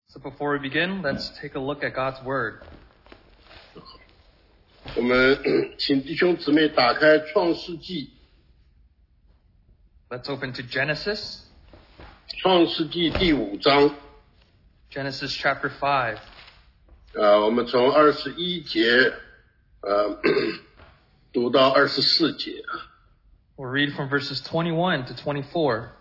So before we begin, let's take a look at God's Word. 我们请弟兄姊妹打开创世纪， Let's open to Genesis, 创世纪第5章。 Genesis chapter 5. 我们从21节读到24节。 We'll read from verses 21 to 24.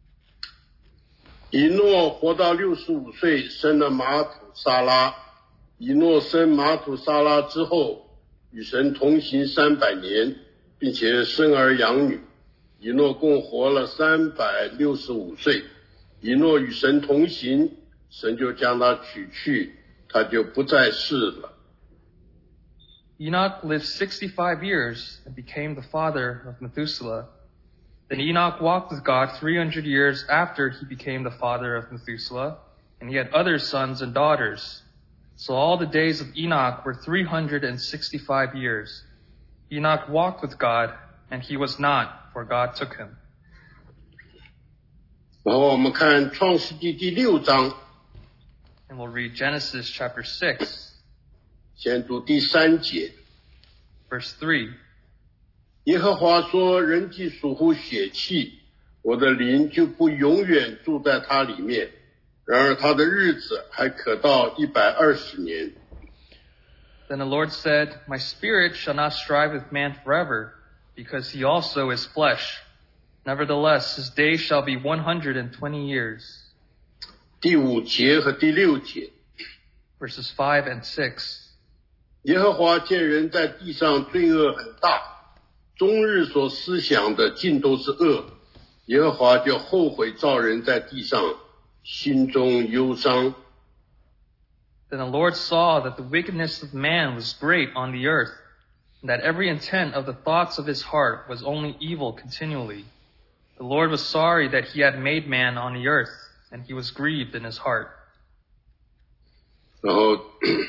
以诺活到65岁，生了马土沙拉。以诺生马土沙拉之后，与神同行300年，并且生儿养女。以诺共活了365岁。以诺与神同行，神就将他取去，他就不再世了。 Enoch lived 65 years and became the father of Methuselah. Then Enoch walked with God 300 years after he became the father of Methuselah, and he had other sons and daughters. So all the days of Enoch were 365 years. Enoch walked with God, and he was not, for God took him. 然后我们看创世纪第6章， And we'll read Genesis chapter 6, 先读第3节。 verse 3. 耶和华说：人既属乎血气，我的灵就不永远住在他里面。然而他的日子还可到120年。 Then the Lord said, My spirit shall not strive with man forever, because he also is flesh. Nevertheless, his days shall be 120 years. 第5节和第6节， Verses 5 and 6. 耶和华见人在地上罪恶很大，终日所思想的尽都是恶，耶和华就后悔造人在地上，心中忧伤。 Then the Lord saw that the wickedness of man was great on the earth, and that every intent of the thoughts of his heart was only evil continually. The Lord was sorry that he had made man on the earth, and he was grieved in his heart. 然后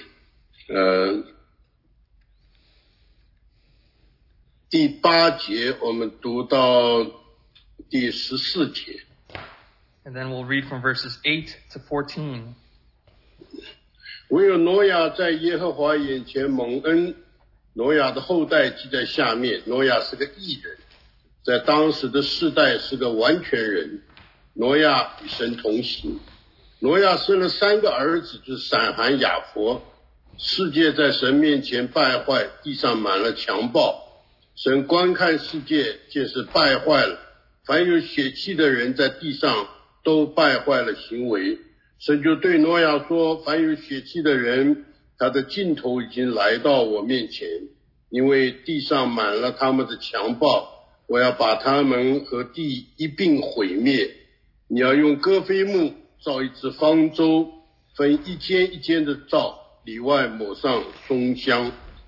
第8节我们读到第14节。 And then we'll read from verses 8 to 14. 唯有挪亚在耶和华眼前蒙恩，挪亚的后代记在下面。挪亚是个义人，在当时的世代是个完全人。挪亚与神同行。挪亚生了3个儿子，就是闪、含、雅弗。世界在神面前败坏，地上满了强暴。神观看世界，见是败坏了，凡有血气的人在地上都败坏了行为。神就对挪亚说：凡有血气的人，他的尽头已经来到我面前，因为地上满了他们的强暴，我要把他们和地一并毁灭。你要用歌斐木造一只方舟，分一间一间的造，里外抹上松香。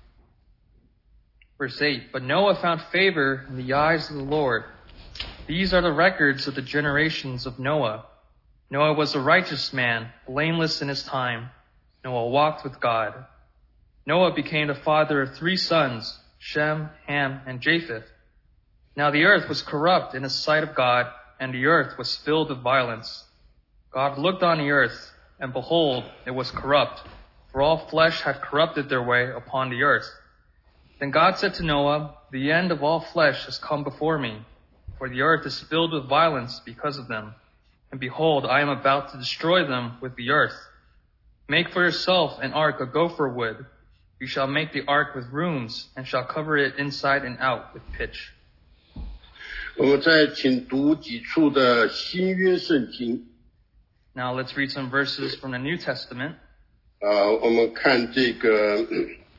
Verse 8, But Noah found favor in the eyes of the Lord. These are the records of the generations of Noah. Noah was a righteous man, blameless in his time. Noah walked with God. Noah became the father of 3 sons, Shem, Ham, and Japheth. Now the earth was corrupt in the sight of God, and the earth was filled with violence. God looked on the earth, and behold, it was corrupt, for all flesh had corrupted their way upon the earth. Then God said to Noah, The end of all flesh has come before me, for the earth is filled with violence because of them. And behold, I am about to destroy them with the earth. Make for yourself an ark of gopher wood. You shall make the ark with rooms, and shall cover it inside and out with pitch. 我们再请读几处的新约圣经。 Now let's read some verses from the New Testament. 我们看这个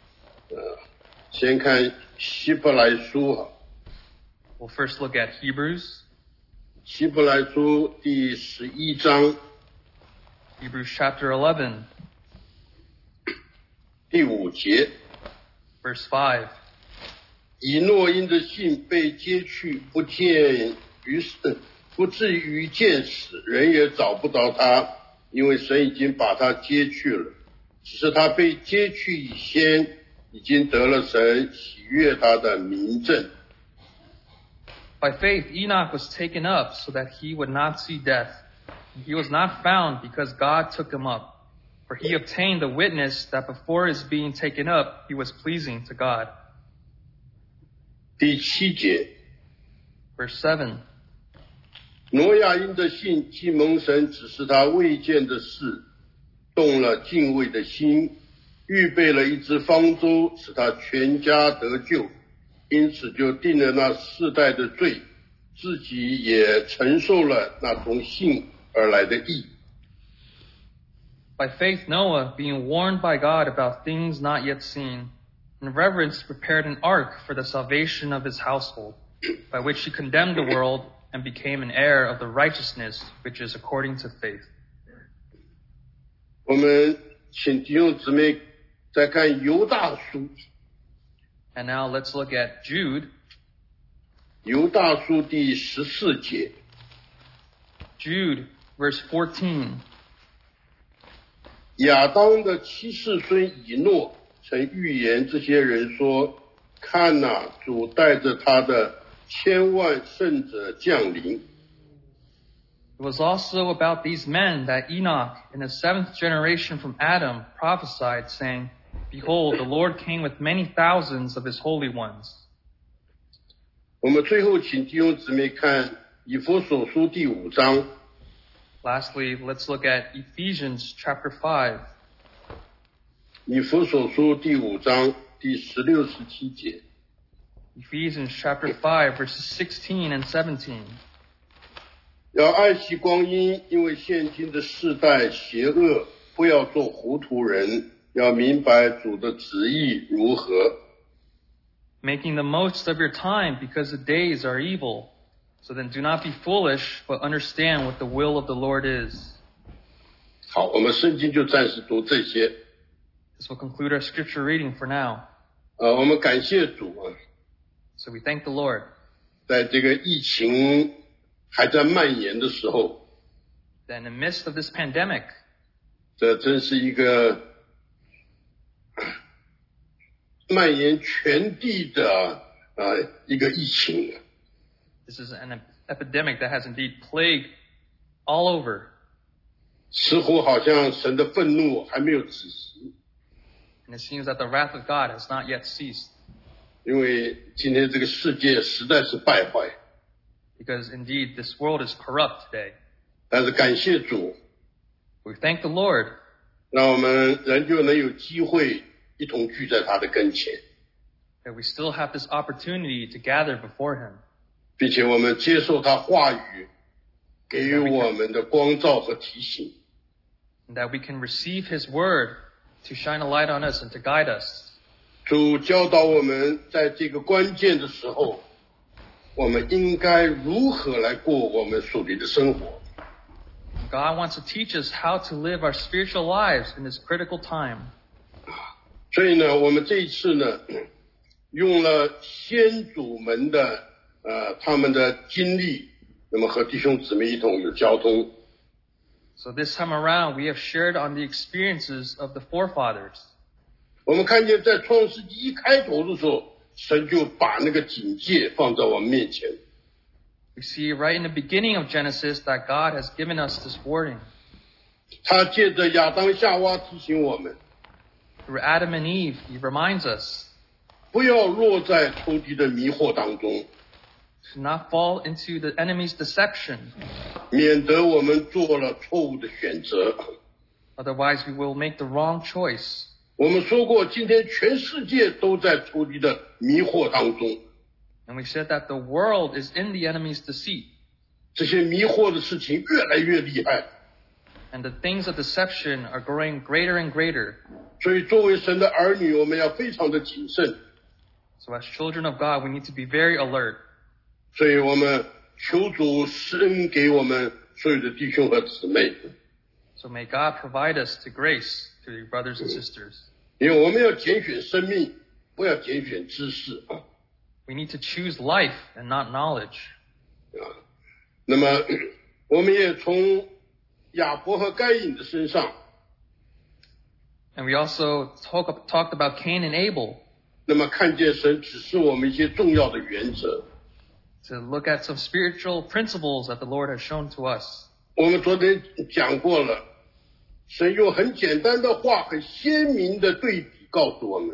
先看希伯来书。 We'll first look at Hebrews. 希伯来书第11章 Hebrews chapter 11, 第5节。 verse 5. 以诺因着信被接去，不至于见死，人也找不着他，因为神已经把他接去了。只是他被接去以先，已经得了神喜悦他的明证。 By faith, Enoch was taken up so that he would not see death. He was not found because God took him up. For he obtained the witness that before his being taken up, he was pleasing to God. 第7节， Verse 7. 挪亚因着信，既蒙神指示他未见的事，动了敬畏的心，预备了一只方舟，使他全家得救，因此就定了那世代的罪，自己也承受了那从信而来的义。 By faith Noah, being warned by God about things not yet seen, in reverence prepared an ark for the salvation of his household, by which he condemned the world and became an heir of the righteousness which is according to faith. 我们请弟兄姊妹再看犹大书， And now let's look at Jude. 犹大书第14节， Jude, verse 14. 亚当的七世孙以诺曾预言这些人说：看哪，主带着他的千万圣者降临。 It was also about these men that Enoch, in the 7th generation from Adam, prophesied, saying, Behold, the Lord came with many thousands of his holy ones. 我们最后请弟兄姊妹看以弗所书第5章， Lastly, let's look at Ephesians chapter 5. 以弗所书第5章第16、17节。 Ephesians chapter 5, verses 16 and 17. 要爱惜光阴，因为现今的世代邪恶，不要做糊涂人，要明白主的旨意如何。 Making the most of your time because the days are evil. So then do not be foolish, but understand what the will of the Lord is. 好，我们圣经就暂时读这些。 This will conclude our scripture reading for now. 我们感谢主啊， So we thank the Lord. 在这个疫情还在蔓延的时候， That in the midst of this pandemic, 这真是一个蔓延全地的一个疫情。 this is an epidemic that has indeed plagued all over. 似乎好像神的愤怒还没有止息， And it seems that the wrath of God has not yet ceased. 因为今天这个世界实在是败坏。 Because indeed this world is corrupt today. 但是感谢主， We thank the Lord 让我们仍旧能有机会一同聚在他的跟前， that we still have this opportunity to gather before Him. 并且我们接受他话语给予我们的光照和提醒。 And that we can receive His word to shine a light on us and to guide us. 主教导我们在这个关键的时候，我们应该如何来过我们属灵的生活。 God wants to teach us how to live our spiritual lives in this critical time. 所以呢，我们这一次呢，用了先祖们的他们的经历，那么和弟兄姊妹一同有交通。 So this time around, we have shared on the experiences of the forefathers. 我们看见在创世纪一开头的时候，神就把那个警戒放在我们面前。 We see right in the beginning of Genesis that God has given us this warning. 他借着亚当夏娃提醒我们， Through Adam and Eve, He reminds us 不要落在仇敌的迷惑当中， to not fall into the enemy's deception. 免得我们做了错误的选择。 Otherwise, we will make the wrong choice. 我们说过，今天全世界都在仇敌的迷惑当中， And we said that the world is in the enemy's deceit. 这些迷惑的事情越来越厉害。 And the things of deception are growing greater and greater. 所以作为神的儿女，我们要非常的谨慎。 So as children of God, we need to be very alert. 所以我们求主施恩给我们所有的弟兄和姊妹， So may God provide us to grace to your brothers and sisters. 因为我们要拣选生命，不要拣选知识啊。 We need to choose life and not knowledge. 那么我们也从亚伯和该隐的身上， And we also talked about Cain and Abel 那么看见神指示我们一些重要的原则。 to look at some spiritual principles that the Lord has shown to us. 我们昨天讲过了， 神用很简单的话，很鲜明的对比告诉我们，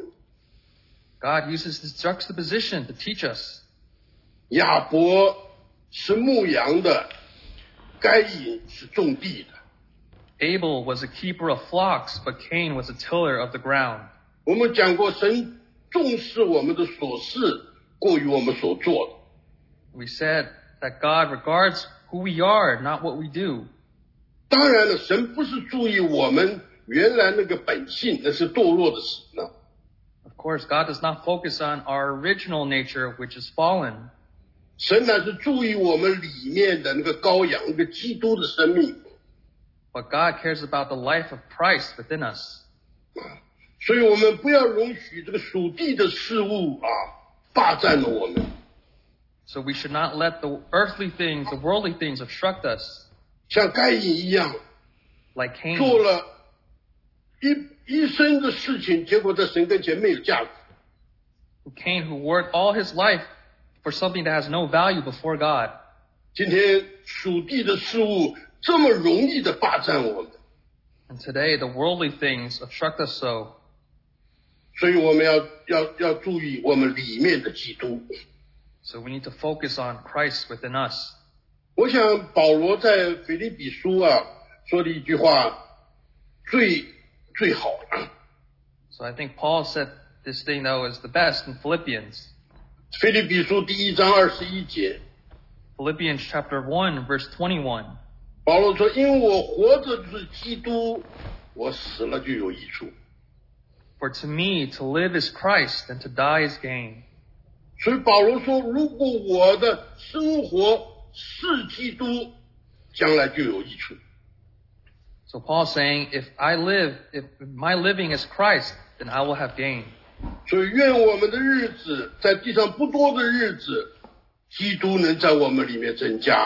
God uses this juxtaposition to teach us. 亚伯是牧羊的，该隐是种地的。 Abel was a keeper of flocks, but Cain was a tiller of the ground. 我们讲过，神重视我们的所事过于我们所做的。 We said that God regards who we are, not what we do. 当然了，神不是注意我们原来那个本性，那是堕落的死呢。 Of course, God does not focus on our original nature, which is fallen. 神乃是注意我们里面的那个羔羊，那个基督的生命。 But God cares about the life of Christ within us. 所以我们不要容许这个属地的事物霸占了我们。 So we should not let the earthly things, the worldly things obstruct us, 像该隐一样， like 做 Cain. 了一生的事情，结果在神跟前没有价值。 Cain who worked all his life for something that has no value before God. 今天属地的事物这么容易的霸占我们， And today the worldly things obstruct us so. 所以我们要注意我们里面的基督。 So we need to focus on Christ within us. 我想保罗在腓立比书说的一句话最好了。 So I think Paul said this thing that was the best in Philippians. 腓立比书第1章21节， Philippians chapter 1, verse 21. 保罗说：“因为我活着就是基督，我死了就有益处。” For to me, to live is Christ, and to die is gain. 所以保罗说，如果我的生活是基督，将来就有益处。 So Paul's saying, if my living is Christ, then I will have gain. 所以愿我们的日子，在地上不多的日子，基督能在我们里面增加。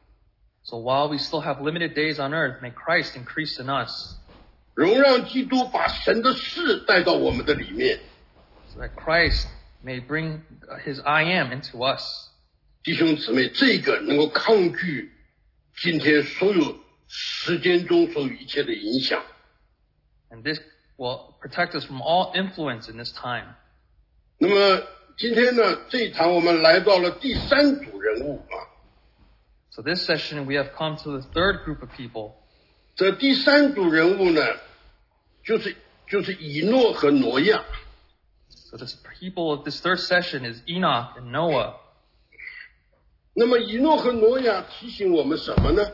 So while we still have limited days on earth, may Christ increase in us, 容让基督把神的事带到我们的里面。 so that Christ may bring his I am into us. 弟兄姊妹，这个能够抗拒今天所有时间中所有一切的影响。 And this will protect us from all influence in this time. 那么今天呢，这一堂我们来到了第三组人物。 So this session, we have come to the third group of people. 这第三组人物呢，就是以诺和挪亚。 So the people of this third session is Enoch and Noah. 那么以诺和挪亚提醒我们什么呢？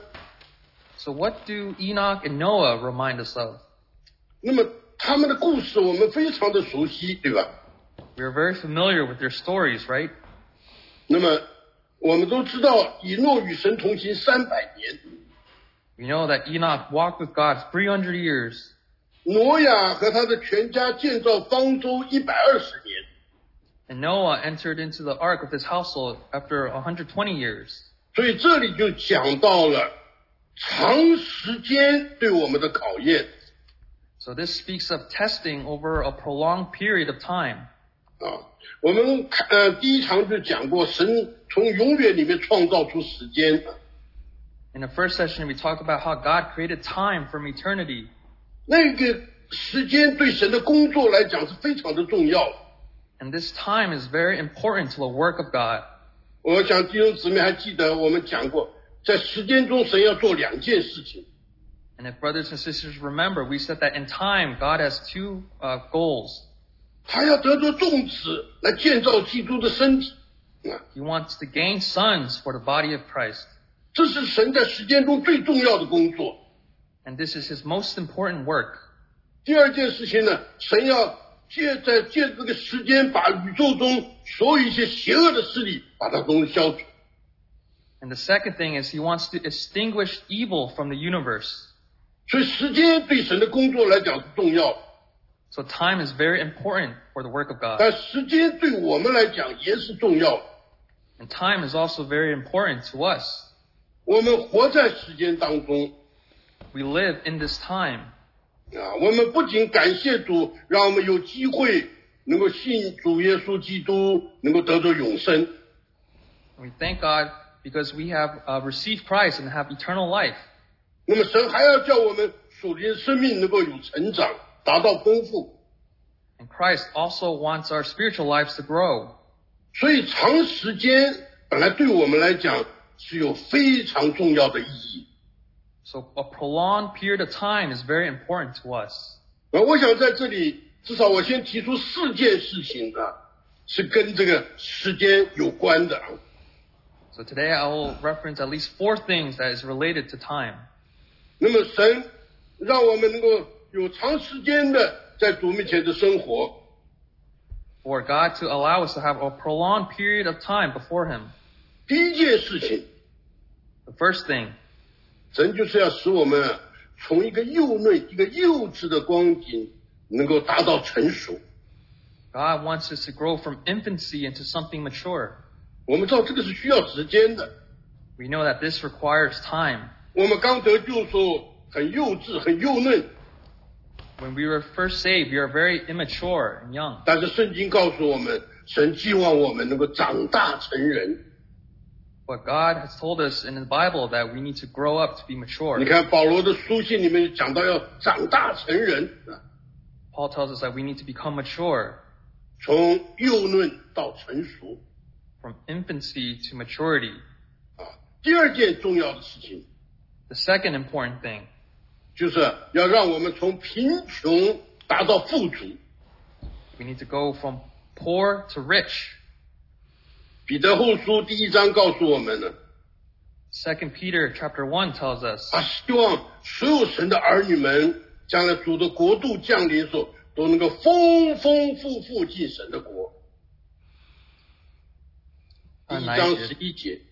So what do Enoch and Noah remind us of? 那么他们的故事我们非常的熟悉，对吧？ We are very familiar with their stories, right? 那么我们都知道，以诺与神同行300年， We know that Enoch walked with God 300 years. 挪亚和他的全家建造方舟120年。 And Noah entered into the ark of his household after 120 years. 所以这里就讲到了长时间对我们的考验。 So this speaks of testing over a prolonged period of time. 我们第一堂就讲过，神从永远里面创造出时间。 In the first session, we talked about how God created time from eternity. 那个时间对神的工作来讲是非常的重要。 And this time is very important to the work of God. 我想弟兄姊妹还记得我们讲过，在时间中神要做2件事情。 And if brothers and sisters remember, we said that in time, God has two goals. 他要得着众子来建造基督的身体。 He wants to gain sons for the body of Christ. 这是神在时间中最重要的工作。 And this is his most important work. 第2件事情呢，神要借这个时间，把宇宙中所有一些邪恶的势力，把它都消除。 And the second thing is he wants to extinguish evil from the universe. 所以时间对神的工作来讲是重要的， So time is very important for the work of God. 但时间对我们来讲也是重要的。 And time is also very important to us. 我们活在时间当中， We live in this time. 我们不仅感谢主，让我们有机会能够信主耶稣基督，能够得着永生。 We thank God because we have received Christ and have eternal life. 那么神还要叫我们属灵生命能够有成长，达到丰富。 And Christ also wants our spiritual lives to grow. 所以长时间本来对我们来讲是有非常重要的意义。 So a prolonged period of time is very important to us. 我想在这里至少我先提出4件事情是跟这个时间有关的。 So today I will reference at least 4 things that is related to time. 那么神让我们能够有长时间的在主面前的生活。 For God to allow us to have a prolonged period of time before Him. 第一件事情， The first thing, 神就是要使我们从一个幼嫩、一个幼稚的光景，能够达到成熟。 God wants us to grow from infancy into something mature. 我们知道这个是需要时间的。 We know that this requires time. 我们刚得救的时候很幼稚、很幼嫩， When we were first saved, we are very immature and young. 但是圣经告诉我们，神希望我们能够长大成人。 But God has told us in the Bible that we need to grow up to be mature. 你看保罗的书信里面讲到要长大成人， Paul tells us that we need to become mature, 从幼嫩到成熟。 from infancy to maturity. 第二件重要的事情， The second important thing, 就是要让我们从贫穷达到富足。 we need to go from poor to rich. 彼得后书第1章告诉我们呢， 2 Peter chapter 1 tells us 他希望所有神的儿女们将来主的国度降临的时候，都能够丰丰富富进神的国。第1章11节。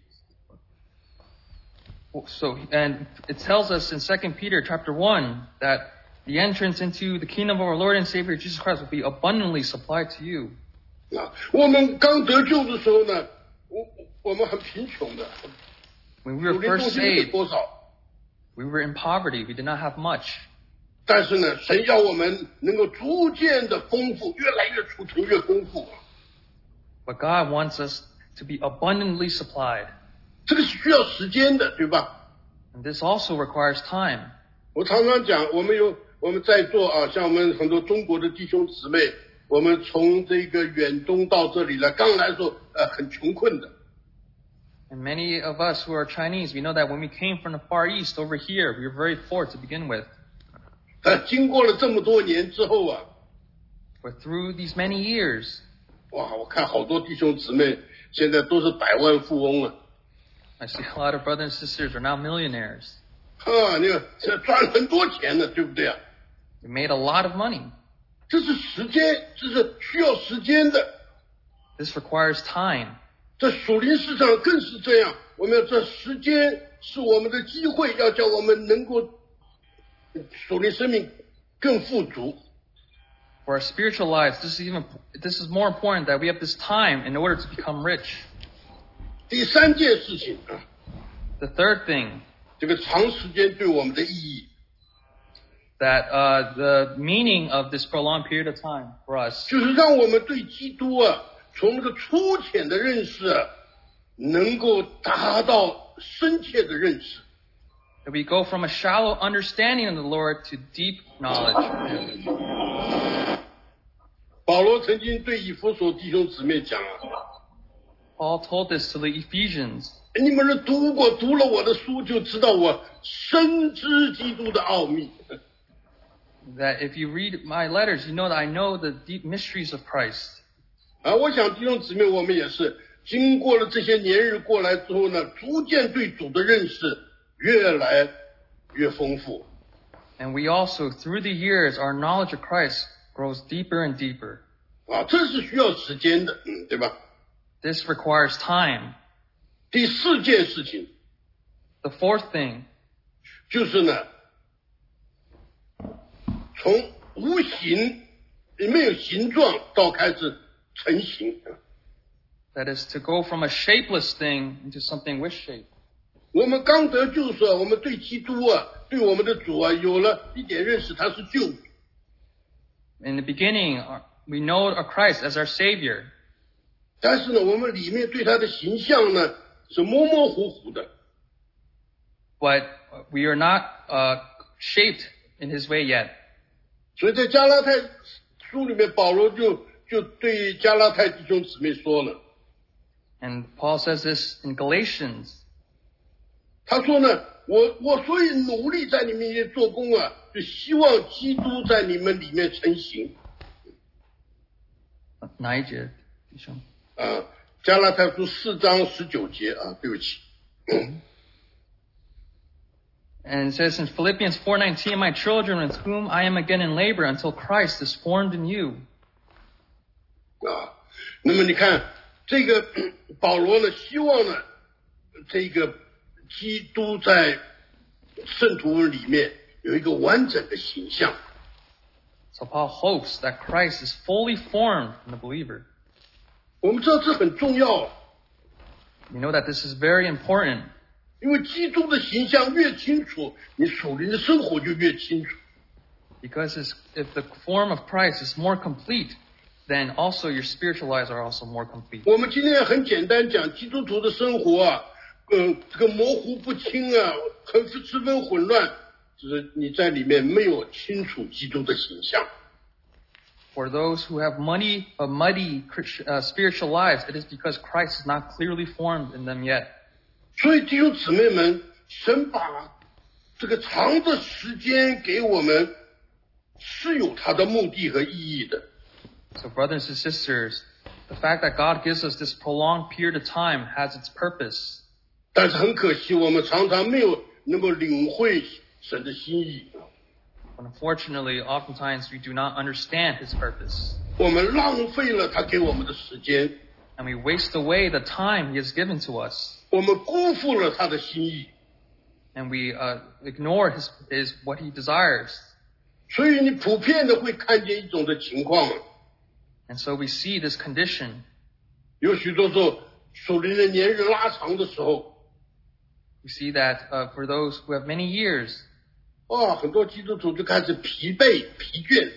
and it tells us in 2 Peter chapter 1 that the entrance into the kingdom of our Lord and Savior Jesus Christ will be abundantly supplied to you. 我们刚得救的时候呢，我们很贫穷的， When we were 属灵 first 东西没 saved, 多少， we were in poverty. We did not have much. 但是呢，神要我们能够逐渐的丰富，越来越储存越丰富。 But God wants us to be abundantly supplied. 这个是需要时间的，对吧？ And this also requires time. 我常常讲，我们在座像我们很多中国的弟兄姊妹，我们从这个远东到这里来，刚来的时候很穷困的。 And many of us who are Chinese, we know that when we came from the Far East over here, we were very poor to begin with. 但经过了这么多年之后 But through these many years, 哇，我看好多弟兄姊妹现在都是百万富翁啊！ I see a lot of brothers and sisters are now millionaires. 你看现在赚很多钱呢，对不对啊？ They made a lot of money. 这是时间，这是需要时间的。 This requires time. 在属灵市场更是这样，我们要这时间是我们的机会，要叫我们能够属灵生命更富足。 For our spiritual lives, this is more important that we have this time in order to become rich. 第3件事情 The third thing, 这个长时间对我们的意义， that the meaning of this prolonged period of time for us 就是让我们对基督从那个粗浅的认识能够达到深切的认识。 that we go from a shallow understanding of the Lord to deep knowledge. 保罗曾经对以弗所弟兄姊妹讲 Paul told this to the Ephesians. 你们是读了我的书，就知道我深知基督的奥秘。 That if you read my letters, you know that I know the deep mysteries of Christ. 我想弟兄姊妹，我们也是经过了这些年日过来之后呢，逐渐对主的认识越来越丰富。 And we also, through the years, our knowledge of Christ grows deeper and deeper. 这是需要时间的，对吧？ This requires time. 第4件事情 The fourth thing, 就是呢，从无形没有形状到开始成型。 that is to go from a shapeless thing into something with shape. 我们刚得救时我们对基督对我们的主有了一点认识，他是救主。 In the beginning, we know of Christ as our Savior. 但是呢，我们里面对他的形象呢是模模糊糊的。 But we are not shaped in his way yet. 所以在加拉太书里面，保罗就对加拉太弟兄姊妹说了， And Paul says this in Galatians. 他说呢，我所以努力在你们面前做工啊，就希望基督在你们里面成形。 哪一节，弟兄？ 加拉太书4章19节啊，对不起。 And it says in Philippians 4:19, "My children, with whom I am again in labor, until Christ is formed in you." 那么你看这个保罗呢，希望呢，这个基督在圣徒里面有一个完整的形象。 So Paul hopes that Christ is fully formed in the believer. 我们知道这很重要， You know that this is very important. 因为基督的形象越清楚，你属灵的生活就越清楚。 Because if the form of Christ is more complete, then also your spiritual lives are also more complete. 我们今天很简单讲，基督徒的生活啊，这个模糊不清啊，十分混乱，就是你在里面没有清楚基督的形象。 For those who have muddy spiritual lives, it is because Christ is not clearly formed in them yet. 所以弟兄姊妹们，神把这个长的时间给我们，是有它的目的和意义的。 So brothers and sisters, the fact that God gives us this prolonged period of time has its purpose. 但是很可惜，我们常常没有能够领会神的心意。 Unfortunately, oftentimes we do not understand His purpose. 我们浪费了他给我们的时间， And we waste away the time He has given to us. 我们辜负了他的心意。 And we ignore what He desires. 所以你普遍的会看见一种的情况， And so we see this condition. 有许多时候属灵的年日拉长的时候， We see that for those who have many years, 很多基督徒就开始疲倦，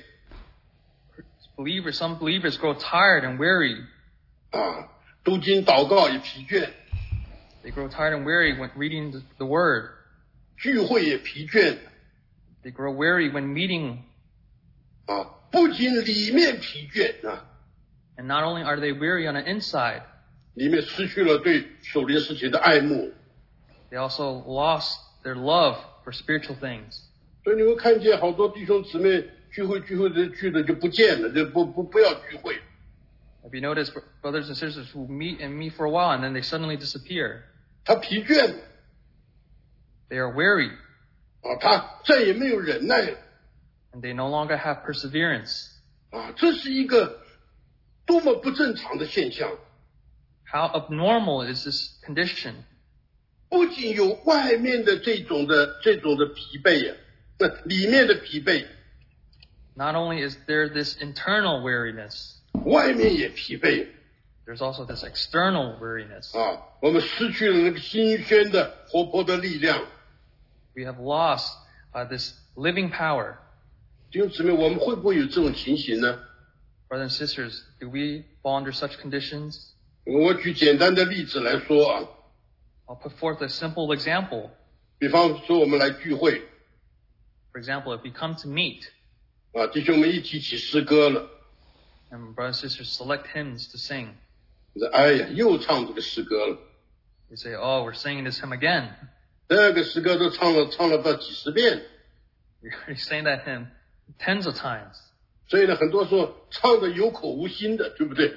some believers grow tired and weary. 读经祷告也疲倦， They grow tired and weary when reading the Word. 聚会也疲倦， They grow weary when meeting. 不仅里面疲倦 And not only are they weary on the inside, 里面失去了对属灵事情的爱慕， they also lost their love for spiritual things. 所以你会看见好多弟兄姊妹聚会的就不见了，就不要聚会。 Have you noticed brothers and sisters who meet for a while and then they suddenly disappear? 他疲倦， They are weary 他再也没有忍耐了， and they no longer have perseverance. 这是一个多么不正常的现象。 How abnormal is this condition? 不仅有外面的这种的疲惫那里面的疲惫， Not only is there this internal weariness, 外面也疲惫。 there's also this external weariness. 我们失去了那个新鲜的活泼的力量。 We have lost this living power. 弟兄姊妹，我们会不会有这种情形呢？ Brothers and sisters, do we fall under such conditions? 我举简单的例子来说 I'll put forth a simple example. 比方说我们来聚会 For example, if we come to meet 弟兄们一起诗歌了， and brothers and sisters select hymns to sing, 哎呀，又唱这个诗歌了， we say, oh, we're singing this hymn again. 这个诗歌都唱了不知道几十遍， We already sang that hymn tens of times. 所以呢，很多时候唱的有口无心的，对不对？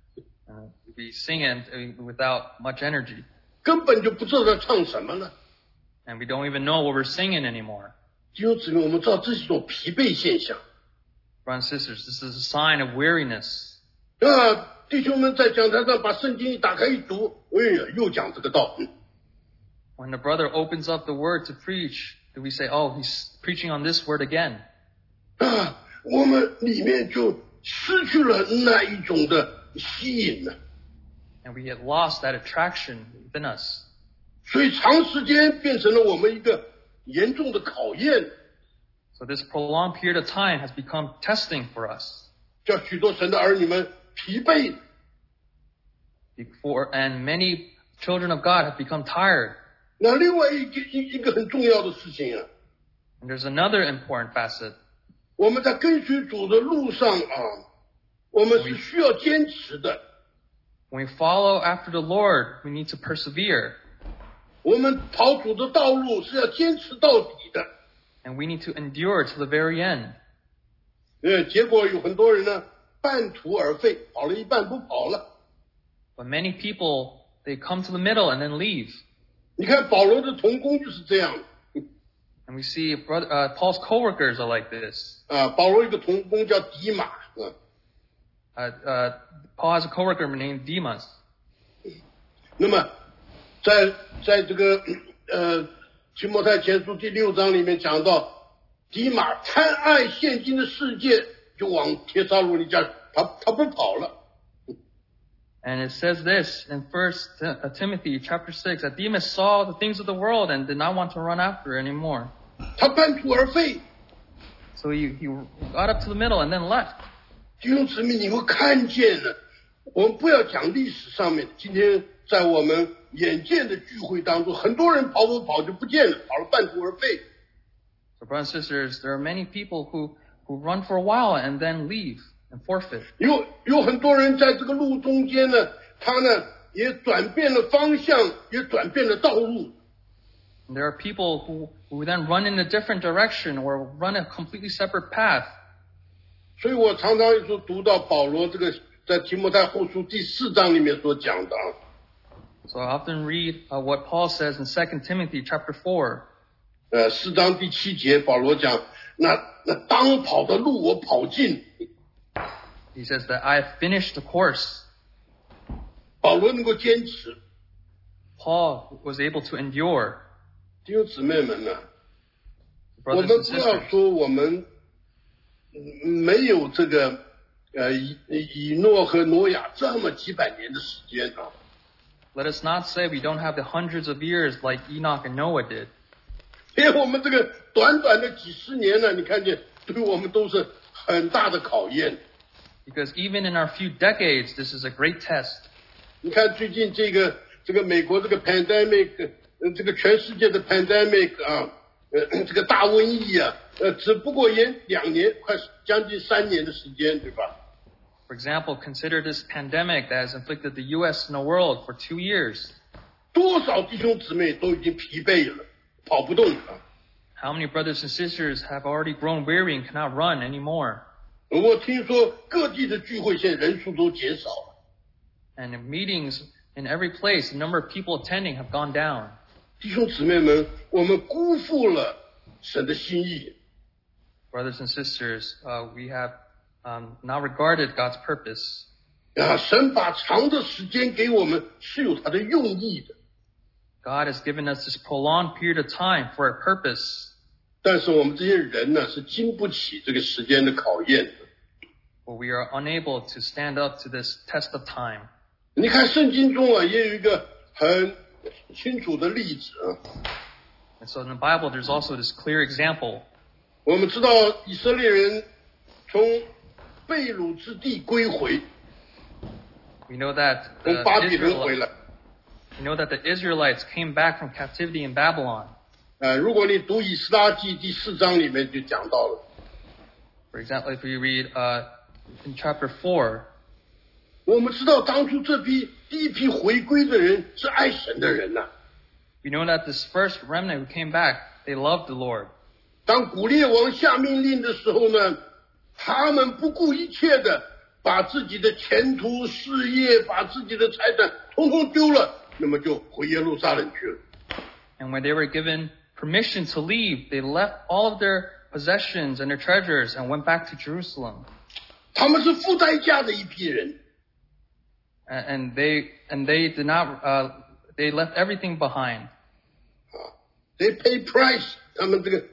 We sing it without much energy. 根本就不知道在唱什么了。 And we don't even know what we're singing anymore. 弟兄姊妹，我们知道这是一种疲惫现象。 Brothers and sisters, this is a sign of weariness. 弟兄们在讲台上把圣经一打开一读，哎呀，又讲这个道。 When the brother opens up the word to preach, do we say, oh, he's preaching on this word again? 我们里面就失去了那一种的吸引了。 And we had lost that attraction within us. 所以长时间变成了我们一个严重的考验。 So this prolonged period of time has become testing for us. 叫许多神的儿女们疲惫。 And many children of God have become tired. 那另外一个很重要的事情 And there's another important facet. 我们在跟随主的路上我们是需要坚持的。 When we follow after the Lord, we need to persevere. 我们跑主的道路是要坚持到底的。 And we need to endure to the very end. 结果有很多人呢，半途而废，跑了一半不跑了。 But many people, they come to the middle and then leave. 你看保罗的同工就是这样。 And we see Paul's co-workers are like this. 保罗一个同工叫迪马。 Paul has a co-worker named Demas. 那么在这个提摩太前书第6章里面讲到，迪马贪爱现今的世界，就往帖撒罗尼迦，他不跑了。 And it says this in 1 Timothy chapter 6, that Demas saw the things of the world and did not want to run after it anymore. 他半途而废。 So he got up to the middle and then left. 弟兄姊妹，你会看见了，我们不要讲历史上面，今天在我们眼见的聚会当中，很多人跑就不见了，跑了半途而废。 So brothers and sisters, there are many people who run for a while and then leave and forfeit. 有很多人在这个路中间呢，他呢也转变了方向，也转变了道路。 And there are people who then run in a different direction or run a completely separate path. 所以我常常说读到保罗这个在提摩太后书第4章里面所讲的。 So I often read what Paul says in 2 Timothy chapter 4. 4章第7节，保罗讲，那当跑的路我跑尽。 He says that I have finished the course. 保罗能够坚持。 Paul was able to endure. 弟兄姊妹们呢，我 Brothers 们 and 不要 sisters, 说我们没有这个以诺和挪亚这么几百年的时间啊。 let us not say we don't have the hundreds of years like Enoch and Noah did. 因为我们这个短短的几十年呢，你看见对我们都是很大的考验。 Because even in our few decades, this is a great test. 你看最近这个美国这个 pandemic， 这个全世界的 pandemic 这个大瘟疫只不过延2年，快将近3年的时间，对吧？ For example, consider this pandemic that has inflicted the U.S. and the world for 2 years. 多少弟兄姊妹都已经疲惫了，跑不动了。 How many brothers and sisters have already grown weary and cannot run anymore? 我听说各地的聚会现在人数都减少了。 And in meetings in every place, the number of people attending have gone down. 弟兄姊妹们，我们辜负了神的心意。 Brothers and sisters, we have not regarded God's purpose. 神把长的时间给我们是有他的用意的。 God has given us this prolonged period of time for a purpose. 但是我们这些人呢，是经不起这个时间的考验的。 But we are unable to stand up to this test of time. 你看圣经中也有一个很清楚的例子。 And so in the Bible, there's also this clear example. 我们知道以色列人从被掳之地归回， We know that 从巴比伦回来。 We know that the Israelites came back from captivity in Babylon. 如果你读以斯拉记第4章里面就讲到了。 For example, if we read in chapter 4, 我们知道当初第一批回归的人是爱神的人呐。 we know that this first remnant who came back, they loved the Lord. 当古列王下命令的时候呢，他们不顾一切的把自己的前途事业，把自己的财产统统丢了，那么就回耶路撒冷去了。 And when they were given permission to leave, they left all of their possessions and their treasures and went back to Jerusalem. 他们是付代价的一批人。 And they did not, they left everything behind. They pay price. 他们这个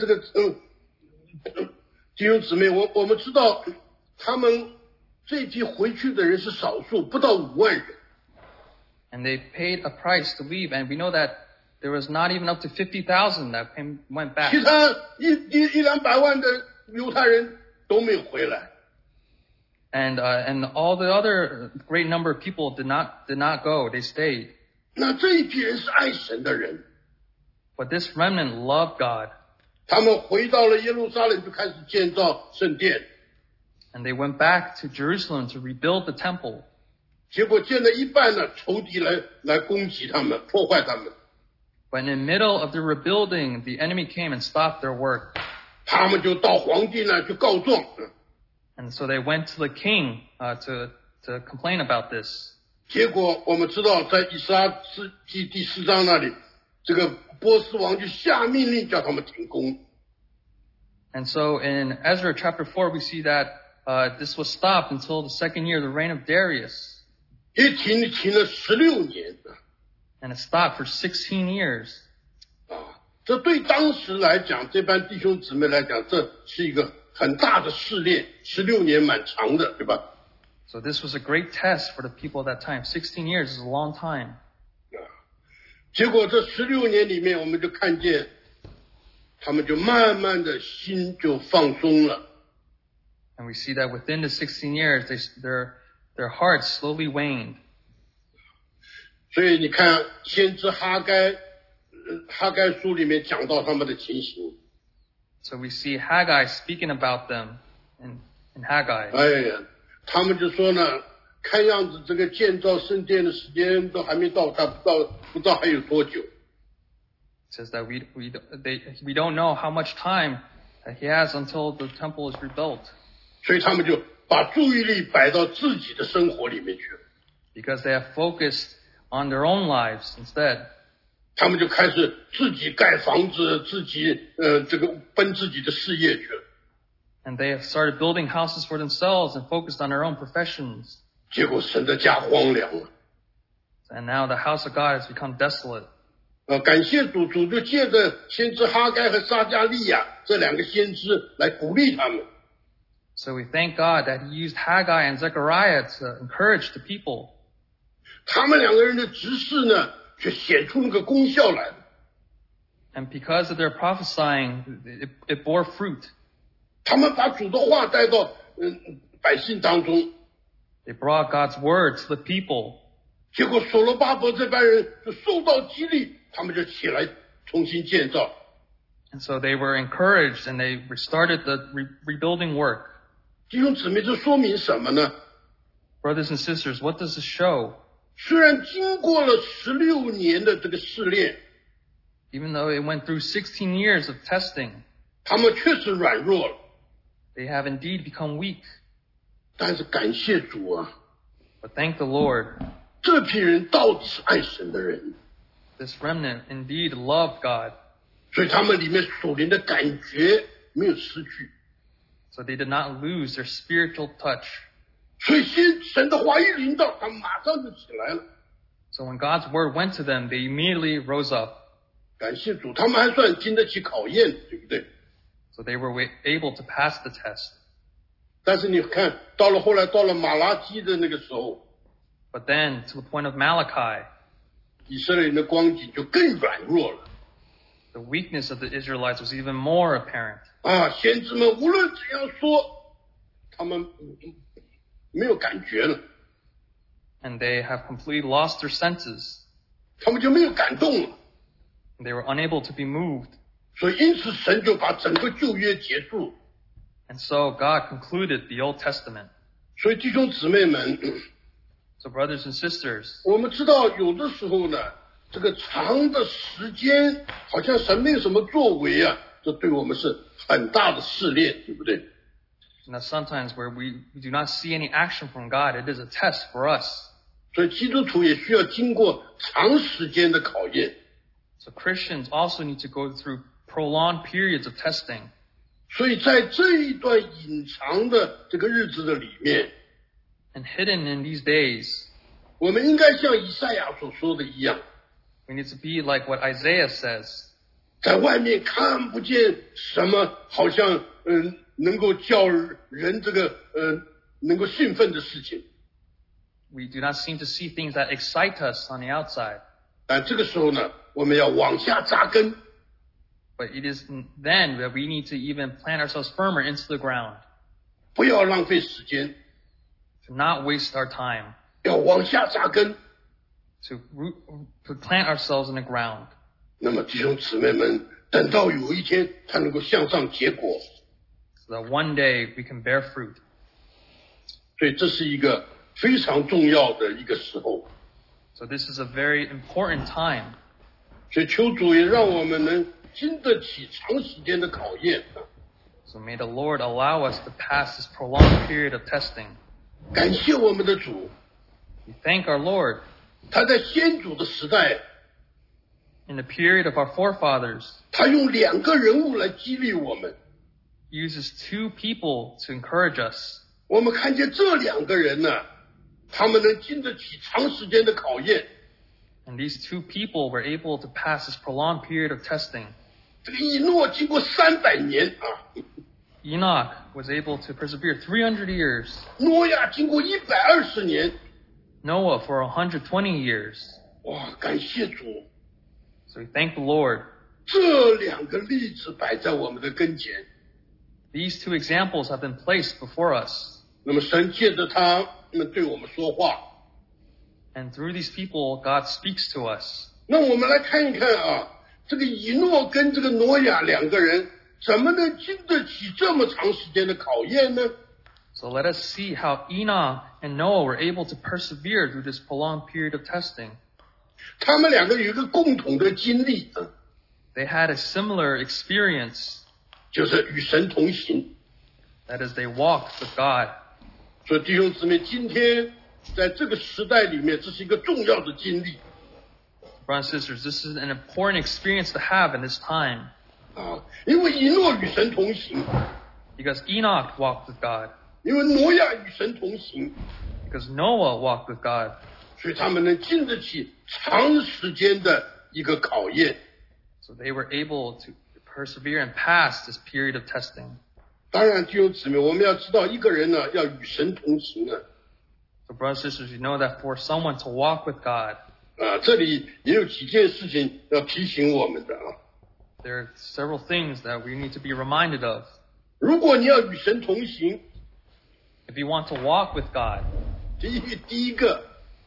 弟兄姊妹，我们知道他们这批回去的人是少数，不到5万人。 And they paid a price to leave, and we know that there was not even up to 50,000 that went back. 其他100-200万的犹太人都没有回来。 And all the other great number of people did not go. They stayed. 那这一批人是爱神的人。 But this remnant loved God. 他们回到了耶路撒冷，就开始建造圣殿。 And they went back to Jerusalem to rebuild the temple. 结果建了一半呢，仇敌来攻击他们，破坏他们。 But in the middle of the rebuilding, the enemy came and stopped their work. 他们就到皇帝那去告状。 And so they went to the king to complain about this. 结果我们知道，在以斯拉记第4章那里，这个波斯王就下命令叫他们停工。 And so in Ezra chapter 4, we see that this was stopped until the second year of the reign of Darius. 一停了16年。 And it stopped for 16 years. 这对当时来讲，这班弟兄姊妹来讲，这是一个很大的试炼。16年蛮长的，对吧？ So this was a great test for the people at that time. 16 years is a long time. 结果这16年里面，我们就看见，他们就慢慢的心就放松了。 And we see that within the 16 years, their hearts slowly waned. 所以你看，先知哈该书里面讲到他们的情形。 So we see Haggai speaking about them in Haggai. 哎呀，他们就说呢，看样子这个建造圣殿的时间都还没到，他不知道还有多久。 It says that we don't know how much time that he has until the temple is rebuilt. 所以他们就把注意力摆到自己的生活里面去了。 Because they have focused on their own lives instead. 他们就开始自己盖房子，自己这个奔自己的事业去了。 And they have started building houses for themselves and focused on their own professions. 结果神的家荒凉了。 And now the house of God has become desolate. 感谢主，主就借着先知哈该和撒迦利亚这2个先知来鼓励他们。 So we thank God that he used Haggai and Zechariah to encourage the people. 他们2个人的执事呢，却显出那个功效来了。 And because of their prophesying, it bore fruit. 他们把主的话带到百姓当中。 They brought God's word to the people. 结果所罗巴伯这班人就受到激励，他们就起来重新建造。 And so they were encouraged and they restarted the rebuilding work. 弟兄姊妹，这说明什么呢？ Brothers and sisters, what does this show? 虽然经过了16年的这个试炼， Even though it went through 16 years of testing, 他们确实软弱了。 they have indeed become weak. 但是感谢主啊， But thank the Lord, 这批人到底是爱神的人， this remnant indeed loved God. 所以他们里面属灵的感觉没有失去。 So they did not lose their spiritual touch. 所以神的话一临到，他们马上就起来了。 So when God's word went to them, they immediately rose up. 感谢主，他们还算经得起考验，对不对？ So they were able to pass the test. 但是你看后来到了马拉基的那个时候， But then, to the point of Malachi, 以色列人的光景就更软弱了。 the weakness of the Israelites was even more apparent. 先知们无论怎样说，他们没有感觉了， And they have completely lost their senses. 他们就没有感动了。 They were unable to be moved. 所以因此神就把整个旧约结束。 And so God concluded the Old Testament. 所以弟兄姊妹们， So brothers and sisters, 我们知道有的时候呢，这个长的时间好像神没有什么作为啊，这对我们是很大的试炼，对不对？ now sometimes where we do not see any action from God, it is a test for us. 所以基督徒也需要经过长时间的考验。 So Christians also need to go through prolonged periods of testing. 所以在这一段隐藏的这个日子的里面， And hidden in these days, 我们应该像以赛亚所说的一样， we need to be like what Isaiah says. 在外面看不见什么好像能够叫人这个能够兴奋的事情， We do not seem to see things that excite us on the outside. 但这个时候呢，我们要往下扎根， But it is then that we need to even plant ourselves firmer into the ground. 不要浪费时间， To not waste our time. 要往下扎根。 To plant ourselves in the ground. 那么弟兄姊妹们， 等到有一天它能够向上结果。 so that one day we can bear fruit. 所以这是一个非常重要的一个时候。 So this is a very important time. 所以求主也让我们能经得起长时间的考验。 So may the Lord allow us to pass this prolonged period of testing. 感谢我们的主， We thank our Lord. 他在先祖的时代， In the period of our forefathers, 他用2个人物来激励我们。 He uses 2 people to encourage us. 我们看见这2个人呢，他们能经得起长时间的考验。 And these 2 people were able to pass this prolonged period of testing. 这个以诺经过300年啊， Enoch was able to persevere 300 years. 挪亚经过120年。 Noah for 120 years. 哇，感谢主！ So we thank the Lord. 这2个例子摆在我们的跟前。 These 2 examples have been placed before us. 那么神借着他们对我们说话。 And through these people, God speaks to us. 那我们来看一看啊，这个以诺跟这个挪亚2个人怎么能经得起这么长时间的考验呢？ So let us see how Enoch and Noah were able to persevere through this prolonged period of testing. 他们2个有一个共同的经历啊， They had a similar experience. 就是与神同行。 That is, they walked with God. 所以弟兄姊妹，今天在这个时代里面，这是一个重要的经历 Brothers and sisters, this is an important experience to have in this time. 啊，因为以诺与神同行， Because Enoch walked with God. 因为挪亚与神同行， Because Noah walked with God. 所以他们能经得起长时间的一个考验。 So they were able to persevere and pass this period of testing. 当然，弟兄姊妹，我们要知道，一个人呢要与神同行啊。 So brothers and sisters, you know that for someone to walk with God, 这里也有几件事情要提醒我们的啊。 there are several things that we need to be reminded of. 如果你要与神同行， If you want to walk with God, 第一个，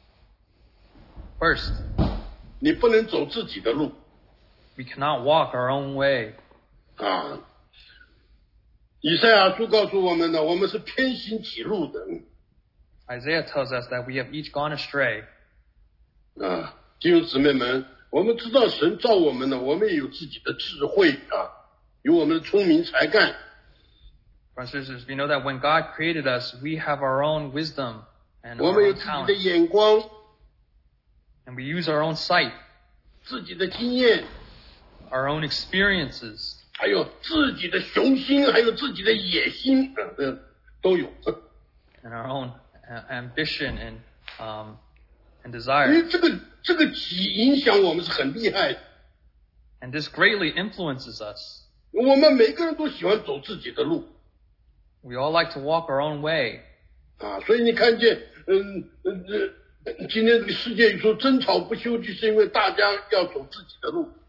first, 你不能走自己的路 we cannot walk our own way. 啊。以赛亚书告诉我们呢，我们是偏行己路的 Isaiah tells us that we have each gone astray. 啊。弟兄姊妹们，我们知道神造我们呢，我们也有自己的智慧啊，有我们的聪明才干。 Brothers and sisters, we know that when God created us, we have our own wisdom and 我 our 们有 own 自己的 talent. 眼光， And we use our own sight, 自己的经验， our own experiences, 还有自己的雄心，还有自己的野心，都有。 and our own ambition and 因 desire. 为这个己影响我们是很厉害的。 And this greatly influences us. 我们每个人都喜欢走自己的路 We all like to walk our own way. 啊，所以你看见，今天这个世界里说争吵不休，就是因为大家要走自己的路。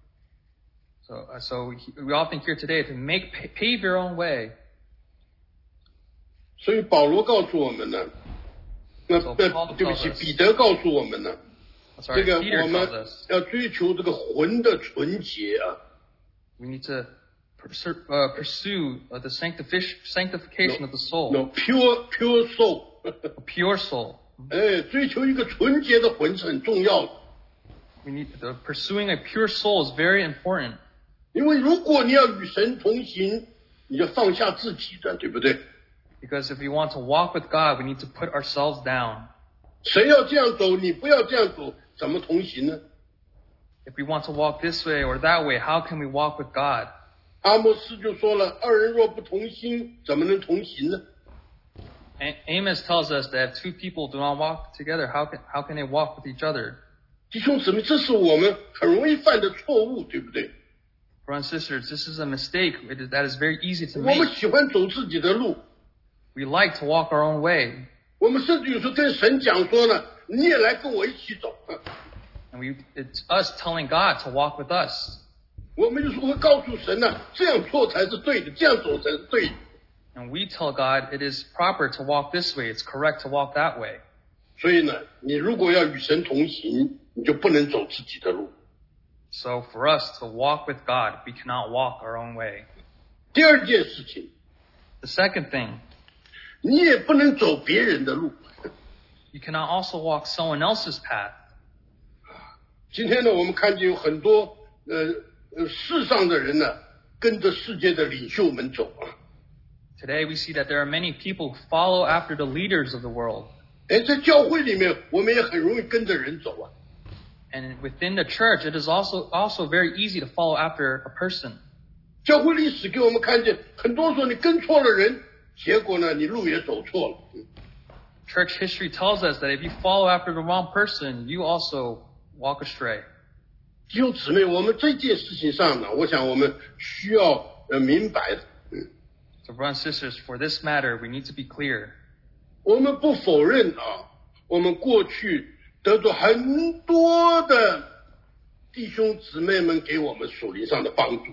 So we often hear today to pave your own way. 所以保罗告诉我们呢，对不起，彼得告诉我们呢，这 Sorry, 个 Peter 我 tells 们 us 要追求这个魂的纯洁啊。 we need to pursue the sanctification of the soul, No, pure soul 。 a pure soul. 追求一个纯洁的魂是很重要的。 Pursuing a pure soul is very important. 因为如果你要与神同行，你就放下自己的，对不对？ Because if we want to walk with God, we need to put ourselves down. 谁要这样走，你不要这样走，怎么同行呢？ If we want to walk this way or that way, how can we walk with God? 阿莫斯就说了，二人若不同心，怎么能同行呢？ Amos tells us that if 2 people do not walk together, how can they walk with each other? 弟兄姊妹，这是我们很容易犯的错误，对不对？ Brothers and sisters, this is a mistake that is very easy to 我 make. 们喜欢走自己的路， We like to walk our own way. 我们甚至有时候跟神讲说呢，你也来跟我一起走。 And it's us telling God to walk with us. 我们有时候会告诉神呢，这样做才是对的，这样走才是对的。 And we tell God it is proper to walk this way. It's correct to walk that way. 所以呢，你如果要与神同行，你就不能走自己的路。 So for us to walk with God, we cannot walk our own way. 第二件事情， The second thing, 你也不能走别人的路。 you cannot also walk someone else's path. 今天呢，我们看见有很多世上的人呢，跟着世界的领袖们走啊。 Today we see that there are many people who follow after the leaders of the world. 在教会里面，我们也很容易跟着人走啊。 And within the church, it is also very easy to follow after a person. 教会历史给我们看见，很多时候你跟错了人，结果呢，你路也走错了。 Church history tells us that if you follow after the wrong person, you also walk astray. 弟兄姊妹，我们这件事情上呢，我想我们需要明白的。 So brothers and sisters, for this matter, we need to be clear. 我们不否认啊，我们过去得到很多的弟兄姊妹们给我们属灵上的帮助。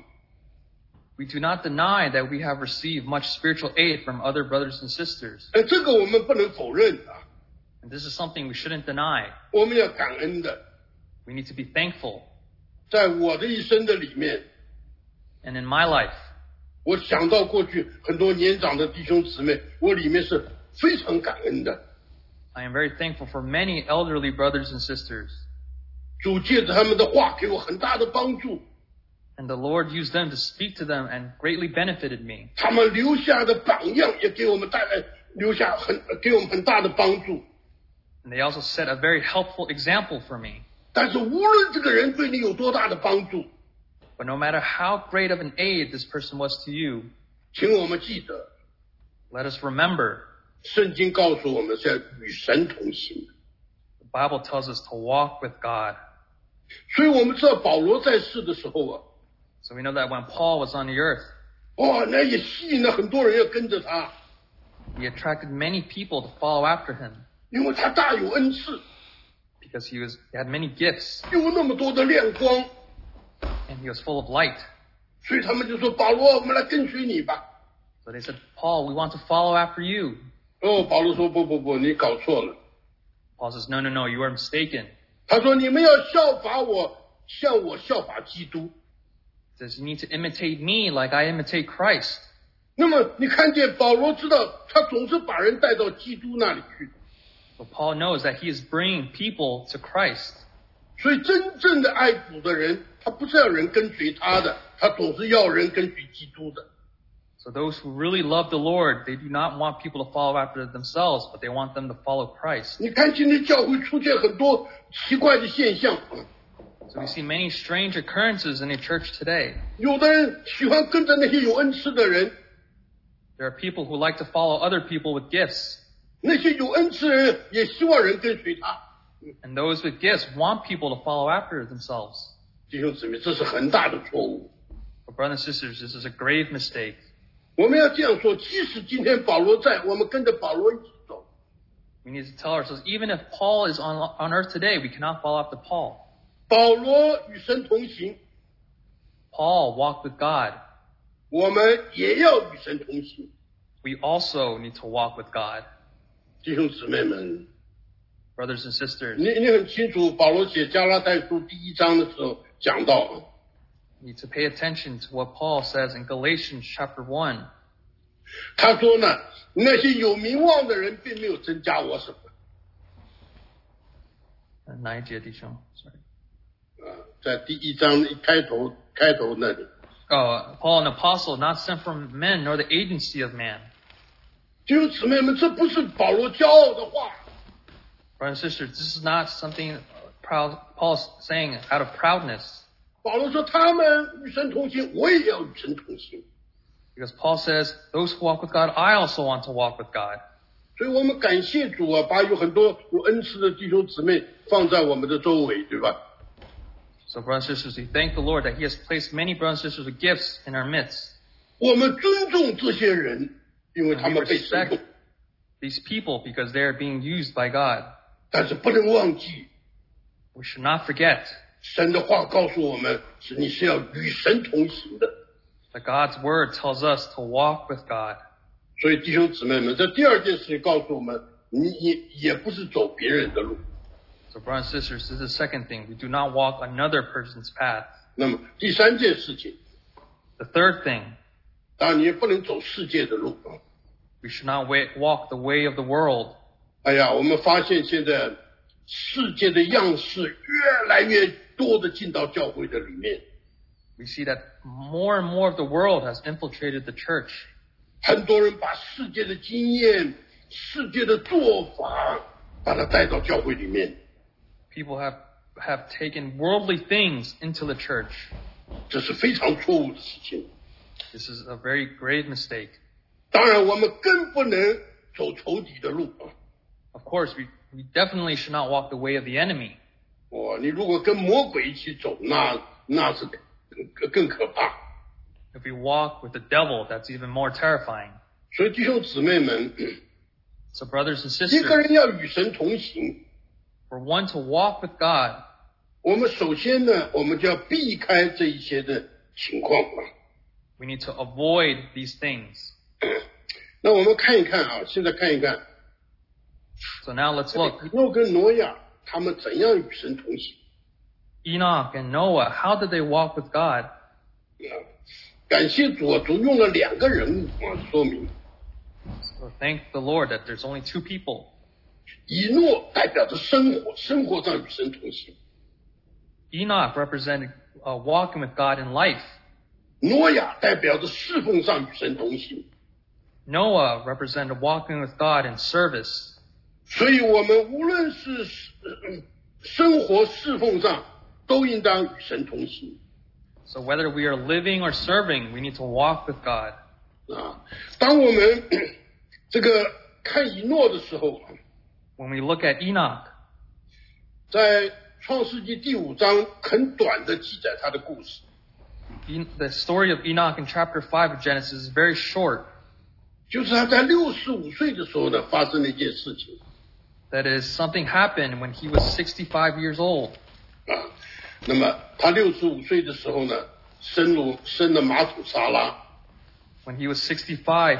We do not deny that we have received much spiritual aid from other brothers and sisters. 这个我们不能否认啊， And this is something we shouldn't deny. 我们要感恩的。 We need to be thankful. 在我的一生的里面， And in my life, 我想到过去很多年长的弟兄姊妹，我里面是非常感恩的。 I am very thankful for many elderly brothers and sisters. 主借着他们的话给我很大的帮助， And the Lord used them to speak to them and greatly benefited me. 他们留下的榜样也给我们给我们很大的帮助。 And they also set a very helpful example for me. 但是无论这个人对你有多大的帮助， But no matter how great of an aid this person was to you, 请我们记得， let us remember, 圣经告诉我们是要与神同行。 the Bible tells us to walk with God. 所以我们知道保罗在世的时候啊， So we know that when Paul was on the earth, 那也吸引了很多人要跟着他， he attracted many people to follow after him 因为他大有恩赐， because he had many gifts 有那么多的亮光， and he was full of light. 所以他们就说：“保罗，我们来跟随你吧。 So they said, Paul, we want to follow after you. ” 保罗说：“不，你搞错了。” Paul says, no, you are mistaken. 他说：“你们要效法我，像我效法基督。” He says, you need to imitate me like I imitate Christ. 那么你看见保罗知道，他总是把人带到基督那里去， So Paul knows that he is bringing people to Christ. 所以真正的爱主的人，他不是要人跟随他的，他总是要人跟随基督的。 So those who really love the Lord, they do not want people to follow after themselves, but they want them to follow Christ. 你看今天教会出现很多奇怪的现象， So we see many strange occurrences in the church today. 有的人喜欢跟着那些有恩赐的人， There are people who like to follow other people with gifts. 那些有恩赐的人也希望人跟随他。 And those with gifts want people to follow after themselves. 弟兄姊妹，这是很大的错误。 But brothers and sisters, this is a grave mistake. 我们要这样说，即使今天保罗在，我们跟着保罗一起走。 We need to tell ourselves, even if Paul is on earth today, we cannot follow after Paul. 保罗与神同行， Paul walked with God. 我们也要与神同行。 We also need to walk with God. 弟兄姊妹们， Brothers and sisters, 你很清楚，保罗写加拉太书第1章的时候讲到， you need to pay attention to what Paul says in Galatians chapter 1. 他说呢，那些有名望的人并没有增加我什么。 哪一节弟兄？ Sorry. 在第1章开头那里， Paul, an apostle, not sent from men, nor the agency of man. 弟兄姊妹们，这不是保罗骄傲的话。 Brothers and sisters, this is not something Paul's saying out of proudness. 保罗说，他们与神同行，我也要与神同行。 Because Paul says, those who walk with God, I also want to walk with God. 所以我们感谢主啊，把有很多有恩赐的弟兄姊妹放在我们的周围，对吧？ So brothers and sisters, we thank the Lord that He has placed many brothers and sisters with gifts in our midst. 我们尊重这些人，因为 And 他 we 们被神 respect 用。 these people because they are being used by God. 但是不能忘记， We should not forget 神的话告诉我们，你是要与神同行的。 that God's Word tells us to walk with God. 所以弟兄姊妹们，这第二件事情告诉我们，你也不是走别人的路。 So So, brothers and sisters, this is the second thing. We do not walk another person's path. 那么第三件事情， The third thing, 当然你也不能走世界的路啊。 we should not walk the way of the world. 哎呀，我们发现现在世界的样式越来越多的进到教会的里面， We see that more and more of the world has infiltrated the church. 很多人把世界的经验、世界的做法，把它带到教会里面， People have taken worldly things into the church. 这是非常错误的事情。 This is a very grave mistake. 当然，我们更不能走仇敌的路啊！ Of course, we definitely should not walk the way of the enemy. 你如果跟魔鬼一起走，那是更可怕。 If we walk with the devil, that's even more terrifying. 所以弟兄姊妹们， So, brothers and 一个 sisters, 人要与神同行， for one to walk with God, 我们首先呢，我们就要避开这一些的情况啊。 we need to avoid these things. 那我们看一看啊，现在看一看 So now let's look. 以诺跟挪亚他们怎样与神同行 Enoch and Noah, how did they walk with God? 啊？感谢主啊，主用了2个人物啊说明。 So thank the Lord that there's only 2 people. 以诺代表着生活，生活上与神同行； Enoch represented walking with God in life. 挪亚代表着侍奉上与神同行。 Noah represented walking with God in service. 所以我们无论是生活侍奉上，都应当与神同行 So whether we are living or serving, we need to walk with God. 啊。当我们这个看以诺的时候， When we look at Enoch, 在创世纪第5章很短的记载他的故事。 the story of Enoch in chapter 5 of Genesis is very short. 就是他在65岁的时候呢，发生了一件事情 That is, something happened when he was 65 years old. 啊。那么他65岁的时候呢，生了马土沙拉。 When he was 65,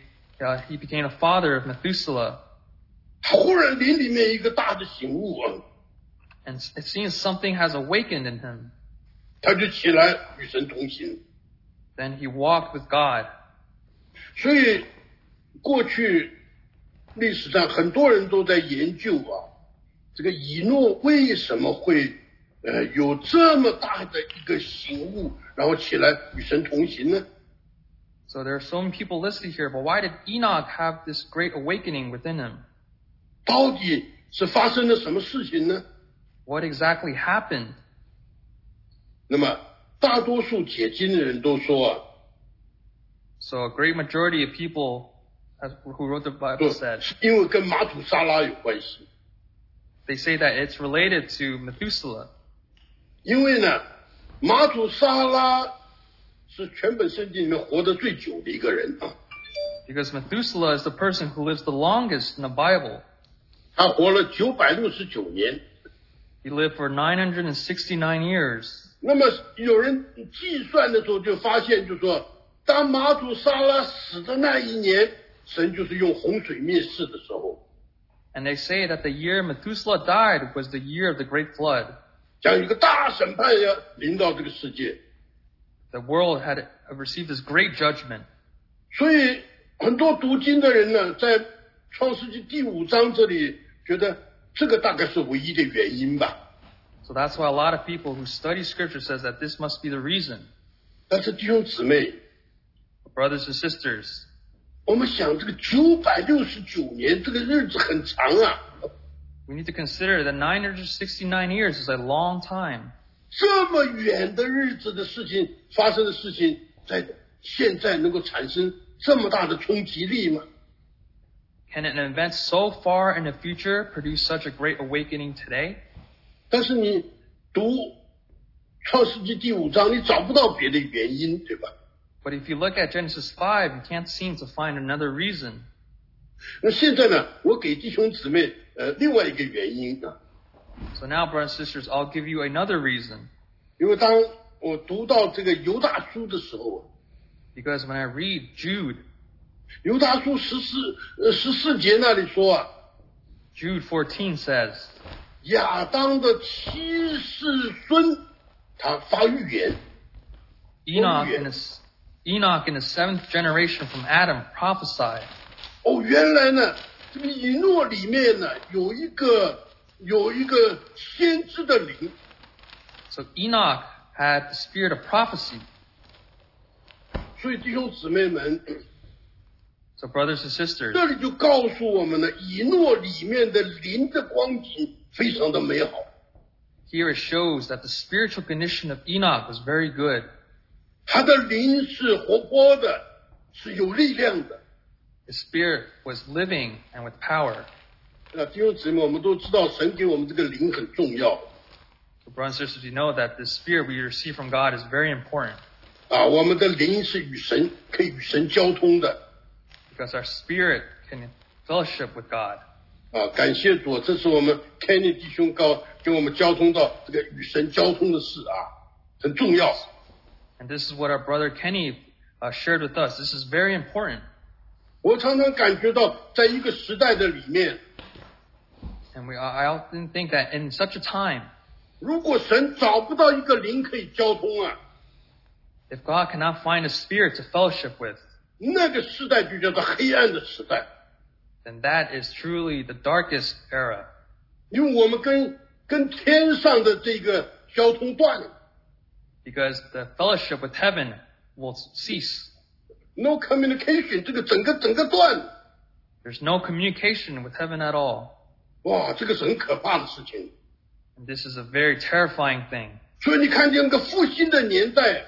he became a father of Methuselah. 他忽然灵里面一个大的醒悟啊， And it seems something has awakened in him. 他就起来与神同行。 Then he walked with God. 所以过去历史上很多人都在研究啊，这个以诺为什么会有这么大的一个醒悟，然后起来与神同行呢？ So there are so many people listed here, but why did Enoch have this great awakening within him? 到底是发生了什么事情呢？ What exactly happened? 那么大多数解经的人都说啊， So a great majority of people who wrote the Bible 说 said, 是因为跟马土沙拉有关系。 they say that it's related to Methuselah. 因为呢，马土沙拉是全本圣经里面活得最久的一个人啊， Because Methuselah is the person who lives the longest in the Bible. 他活了969年。 He lived for 969 years. 那么有人计算的时候就发现，就说当马土沙拉死的那一年，神就是用洪水灭世的时候， And they say that the year Methuselah died was the year of the great flood. 将一个大审判要临到这个世界。 The world had received this great judgment. 所以很多读经的人呢，在创世纪第5章这里觉得这个大概是唯一的原因吧。 So that's why a lot of people who study scripture says that this must be the reason. 但是弟兄姊妹， Brothers and sisters, 我们想这个969年这个日子很长啊， we need to consider that 969 years is a long time. 这么远的日子的事情发生的事情，在现在能够产生这么大的冲击力吗？ Can an event so far in the future produce such a great awakening today? 但是你读创世纪第5章，你找不到别的原因，对吧？ But if you look at Genesis 5, you can't seem to find another reason. 那现在呢，我给弟兄姊妹另外一个原因啊， So now, brothers and sisters, I'll give you another reason. 因为当我读到这个犹大书的时候， Because when I read Jude, 犹大书14节那里说啊， Jude 14 says, 亚当的七世孙，他发预言。 Enoch in the seventh generation from Adam prophesied. 原来呢，这个以诺里面呢有一个先知的灵。 So Enoch had the spirit of prophecy. 所以弟兄姊妹们， So brothers and sisters, 这里就告诉我们了，以诺里面的灵的光景非常的美好。 here it shows that the spiritual condition of Enoch was very good. 他的灵是活泼的，是有力量的。 His spirit was living and with power. 弟兄姊妹，我们都知道神给我们这个灵很重要。 So brothers and sisters, you know that the spirit we receive from God is very important. 我们的灵是可以与神交通的。 Because our spirit can fellowship with God. 感谢主，这是我们 Kenny 弟兄跟我们交通到这个与神交通的事很重要。 And this is what our brother Kenny shared with us. This is very important. 我常常感觉到，在一个时代的里面， And I often think that in such a time, 如果神找不到一个灵可以交通 if God cannot find a spirit to fellowship with, 那个时代就叫做黑暗的时代。 then that is truly the darkest era. 因为我们跟天上的这个交通断了。 Because the fellowship with heaven will cease. No communication， 这个整个断了。 There's no communication with heaven at all. 这个是很可怕的事情。 And this is a very terrifying thing. 所以你看见个复兴的年代，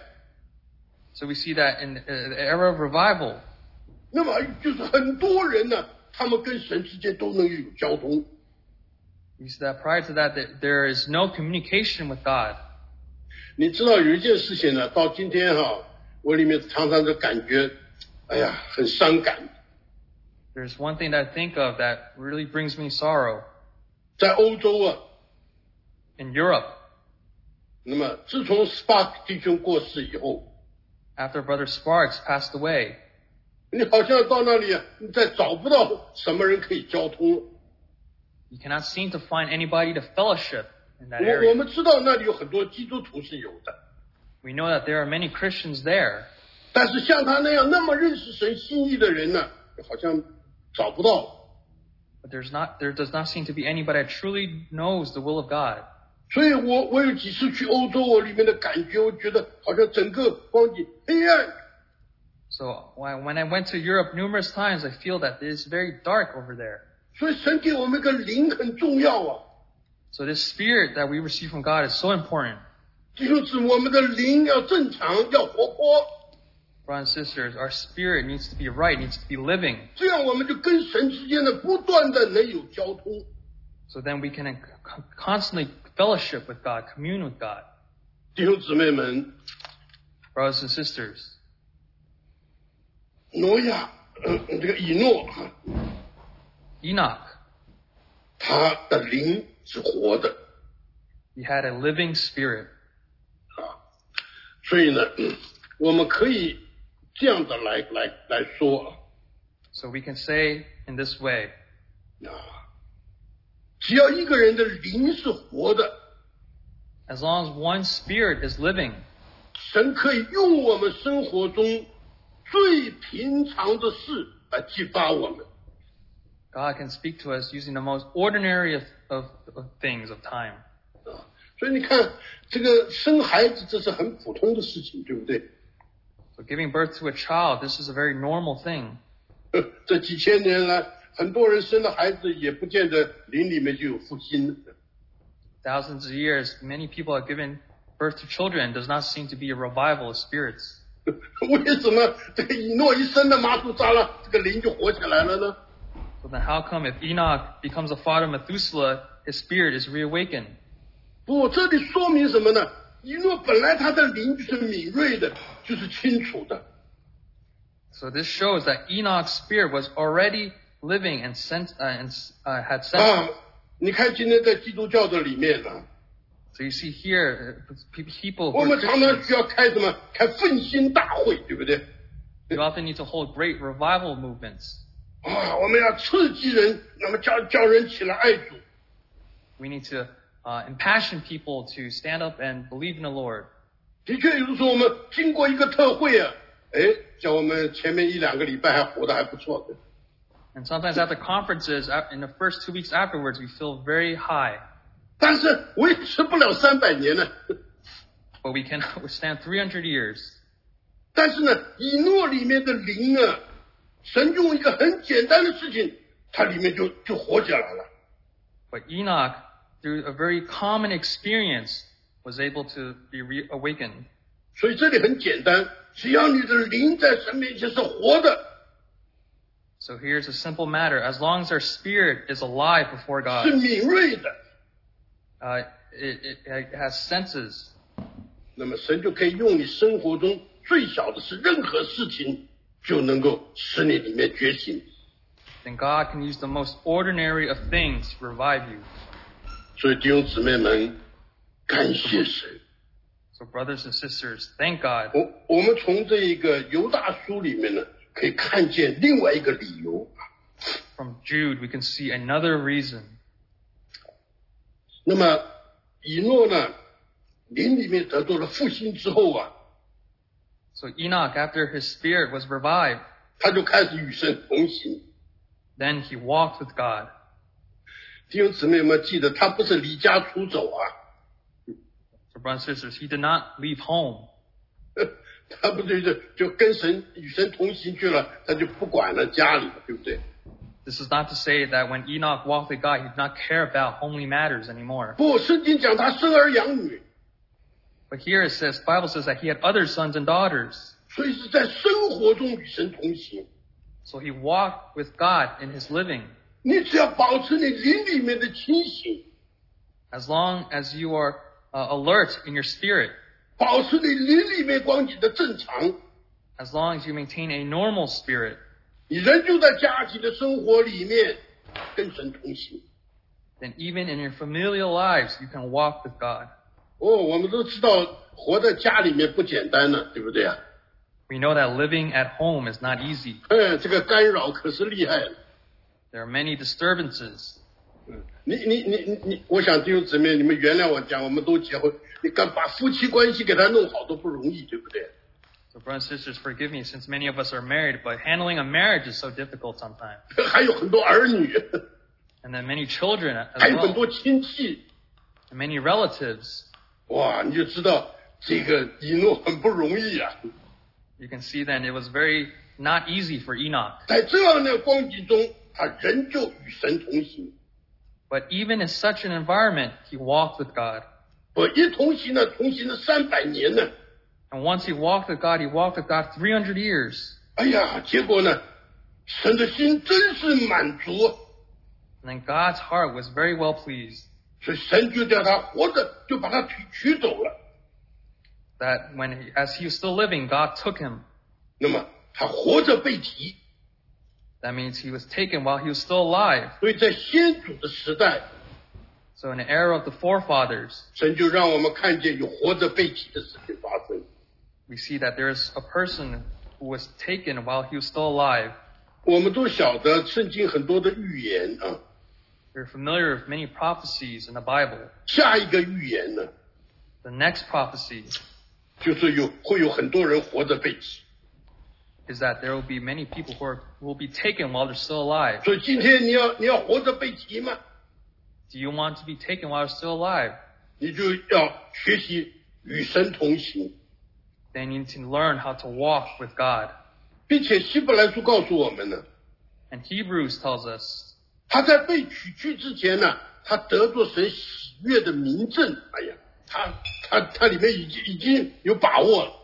So we see that in the era of revival, 那么就是很多人呢，他们跟神之间都能有交通。 we see that prior to that, there is no communication with God. 你知道有一件事情呢，到今天我里面常常就感觉，很伤感。 There's one thing that I think of that really brings me sorrow. 在欧洲 In Europe, 那么自从 Spark 弟兄过世以后， after Brother Sparks passed away, 你好像到那里你再找不到什么人可以交通。 you cannot seem to find anybody to fellowship in that 我 area. 们知道那里有很多基督徒是有的， We know that there are many Christians there, 但是像他那样那么认识神心意的人呢，好像找不到。 but there does not seem to be anybody that truly knows the will of God. 所以我有几次去欧洲，我里面的感觉，我觉得好像整个光景黑暗。 So when I went to Europe numerous times, I feel that it is very dark over there. 所以神给我们一个灵很重要。 So this spirit that we receive from God is so important. 弟兄姊妹，我们的灵要正常，要活泼， Brothers and sisters, our spirit needs to be right, needs to be living. 这样我们就跟神之间的不断的能有交通。 So then we can constantly fellowship with God, commune with God. 弟兄姊妹们， Brothers and sisters, 挪亚，这个以诺 Enoch, 他的灵是活的。 he had a living spirit. 所以呢，我们可以这样的来说 So we can say in this way, 只要一个人的灵是活的， as long as one spirit is living, 神可以用我们生活中最平常的事来激发我们。 God can speak to us using the most ordinary of things of time. 所以你看，这个生孩子这是很普通的事情，对不对？ So giving birth to a child, this is a very normal thing. 这几千年来，很多人生了孩子也不见得灵里面就有复兴。 Thousands of years, many people have given birth to children. Does not seem to be a revival of spirits. 为什么这个以诺一生的马土沙拉，这个灵就活起来了呢？ So then how come if Enoch becomes a father of Methuselah, his spirit is reawakened? 不，这里说明什么呢？以诺本来他的灵就是敏锐的，就是清楚的。 So this shows that Enoch's spirit was already living and had sense. 你看今天在基督教的里面呢， So you see here, people 我 who 们 are 常常 Christians, 需要开什么？开奋兴大会，对不对？ you often need to hold great revival movements. 我们要刺激人，那么叫人起来爱主。 We need to impassion people to stand up and believe in the Lord. 的确，有的时候我们经过一个特会啊，叫我们前面1-2个礼拜还活得还不错的。 And sometimes at the conferences, in the first 2 weeks afterwards, we feel very high. 但是维持不了300年呢。 But we can withstand 300 years. 但是呢，以诺里面的灵啊，神用一个很简单的事情，它里面就活起来了。 But Enoch, through a very common experience, was able to be reawakened. 所以这里很简单，只要你的灵在神面前是活的， So here's a simple matter. As long as our spirit is alive before 是 God, 敏锐的， it has senses. 那么神就可以用你生活中最小的事，任何事情就能够使你里面觉醒。 Then God can use the most ordinary of things to revive you. 所以弟兄姊妹们，感谢神。 So brothers and sisters, thank God. 我们从这一个犹大书里面呢，可以看见另外一个理由。 From Jude, we can see another reason. 那么以诺呢，灵里面得到了复兴之后啊， So Enoch, after his spirit was revived, 他就开始与神同行。 then he walked with God. 弟兄姊妹们记得，他不是离家出走啊， So brothers and sisters, he did not leave home. 他不对就跟神与神同行去了，他就不管了家里了，对不对？ This is not to say that when Enoch walked with God, he did not care about homely matters anymore. 不，圣经讲他生儿养女， But here it says, Bible says that he had other sons and daughters. 所以是在生活中与神同行。 So he walked with God in his living. 你只要保持你灵里面的清醒， As long as you are alert in your spirit, 保持你灵里面光景的正常， as long as you maintain a normal spirit, 你人就在家庭的生活里面跟神同行。 then even in your familial lives, you can walk with God. 我们都知道活在家里面不简单呢，对不对啊？ We know that living at home is not easy. 这个干扰可是厉害了。 There are many disturbances. 我想弟兄姊妹，你们原谅我讲，我们都结婚，你敢把夫妻关系给他弄好都不容易，对不对？ So brothers and sisters, forgive me since many of us are married, but handling a marriage is so difficult sometimes. 还有很多儿女， And then many children 还 as 有很 well, 多亲戚， and many relatives. 哇，你就知道这个以诺很不容易啊。 You can see then it was very not easy for Enoch. 在这样的光景中，他仍旧与神同行。 But even in such an environment, he walked with God. 我一同行呢，同行了300年呢。 And once he walked with God 300 years. 哎呀，结果呢，神的心真是满足， And then God's heart was very well pleased 所以神就叫他活着，就把他取走了。 that as he was still living, God took him. 那么他活着被提， That means he was taken while he was still alive. 所以在先祖的时代， So in the era of the forefathers, 神就让我们看见有活着被提的事情发生。 we see that there is a person who was taken while he was still alive. 我们都晓得圣经很多的预言啊， We're familiar with many prophecies in the Bible. 下一个预言呢， The next prophecy 就是会有很多人活着被提。 is that there will be many people who will be taken while they're still alive. 所以今天你要活着被提吗？ Do you want to be taken while you're still alive? 你就要学习与神同行， Then you need to learn how to walk with God. 并且希伯来书告诉我们呢， And Hebrews tells us 他在被取去之前呢，他得着神喜悦的明证。哎呀，他里面已经有把握了。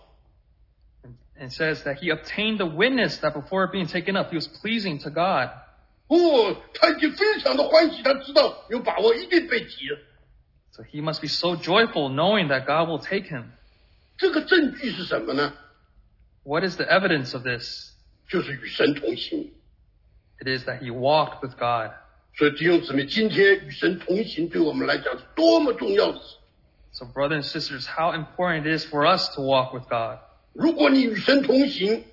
and says that he obtained the witness that before being taken up, he was pleasing to God. 他已经非常的欢喜，他知道有把握一定被提了。 So he must be so joyful knowing that God will take him. 这个证据是什么呢？ What is the evidence of this? 就是与神同行。 It is that he walked with God. 所以弟兄姊妹，今天与神同行对我们来讲是多么重要的事。 So brothers and sisters, how important it is for us to walk with God. 如果你与神同行，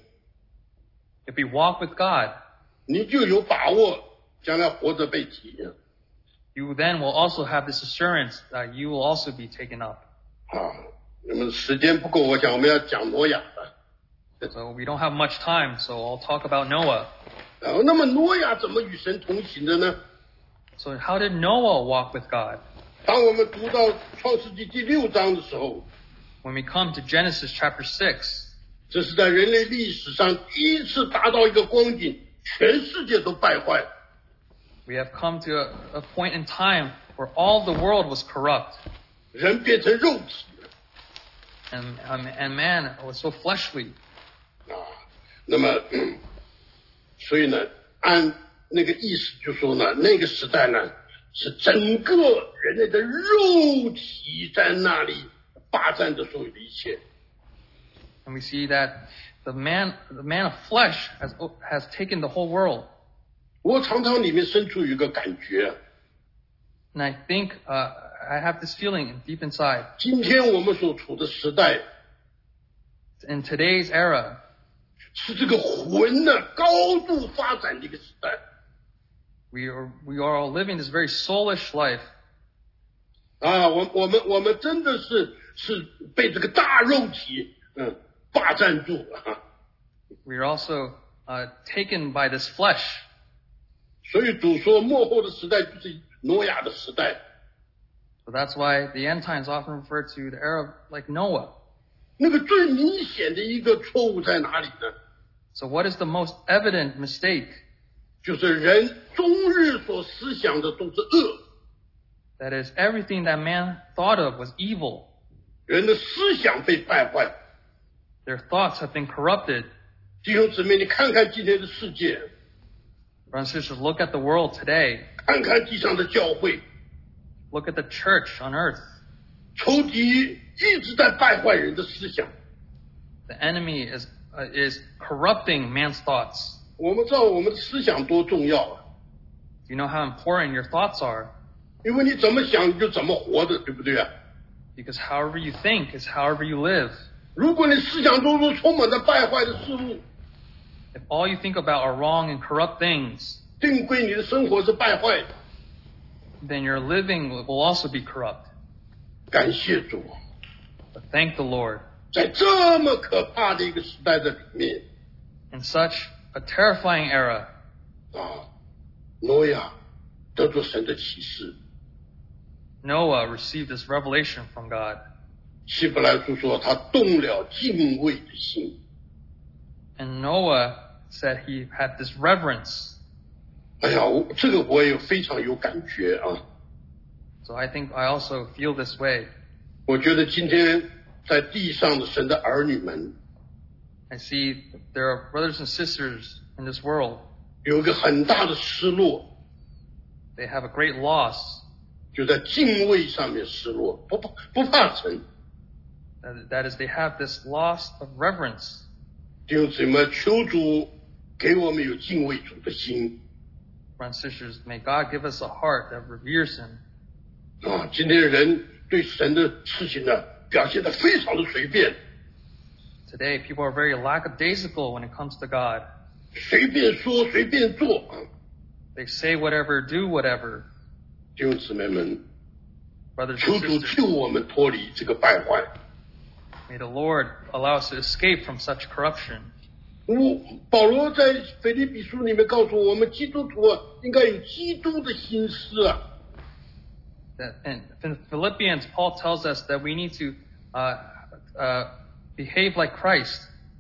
If we walk with God, 你就有把握将来活着被提。 you then will also have this assurance that you will also be taken up. 那么时间不够，我想我们要讲挪亚的。 So we don't have much time, so I'll talk about Noah. 那么挪亚怎么与神同行的呢？ So how did Noah walk with God? 当我们读到创世纪第6章的时候， When we come to Genesis chapter 6, 这是在人类历史上第一次达到一个光景，全世界都败坏。 we have come to a point in time where all the world was corrupt. 人变成肉体 And man was so fleshly. 那么所以呢，按那个意思就说呢，那个时代呢，是整个人类的肉体在那里霸占着所有的一切。 And we see that the man of flesh has taken the whole world. 我常常里面深处有一个感觉， And I think I have this feeling deep inside. 今天我们所处的时代 In today's era, 是这个魂呢高度发展的一个时代。 we are all living this very soulish life. 我们真的是被这个大肉体霸占住了。 We are also taken by this flesh. 所以主说末后的时代就是挪亚的时代。 So that's why the end times often refer to the era like Noah. 那个最明显的一个错误在哪里呢？ So what is the most evident mistake? 就是人终日所思想的都是恶， That is, everything that man thought of was evil. 人的思想被败坏。 Their thoughts have been corrupted. 弟兄姊妹，你看看今天的世界， Brothers and sisters, look at the world today. 看看地上的教会， Look at the church on earth. 仇敌一直在败坏人的思想。 The enemy is corrupting man's thoughts. 我们知道我们的思想多重要啊， You know how important your thoughts are, 因为你怎么想你就怎么活的，对不对啊？ because however you think is however you live. 如果你思想中都充满了败坏的事物， If all you think about are wrong and corrupt things, 定规你的生活是败坏的。 then your living will also be corrupt. 感谢主， But thank the Lord. 在这么可怕的一个时代的里面 In such a terrifying era, 挪亚得着神的启示。 Noah received this revelation from God. 希伯来书说他动了敬畏的心。 And Noah said he had this reverence. 哎呀，这个我也非常有感觉啊！ So I think I also feel this way. 我觉得今天在地上的神的儿女们 I see there are brothers and sisters in this world. 有一个很大的失落， They have a great loss. 就在敬畏上面失落，不怕神。 That is, they have this loss of reverence. 弟兄姊妹，求主给我们有敬畏主的心。 Brothers and sisters, may God give us a heart that reveres Him. 今天人对神的事情呢，表现得非常的随便， Today, people are very lackadaisical when it comes to God. 随便说，随便做。 They say whatever, do whatever. 弟兄姊妹们， Brothers 求 and 主 sisters, 救我们脱离这个败坏。 may the Lord allow us to escape from such corruption. 保罗在腓立比书里面告诉我们，基督徒应该有基督的心思啊。 And in Philippians, Paul tells us that we need to behave like Christ.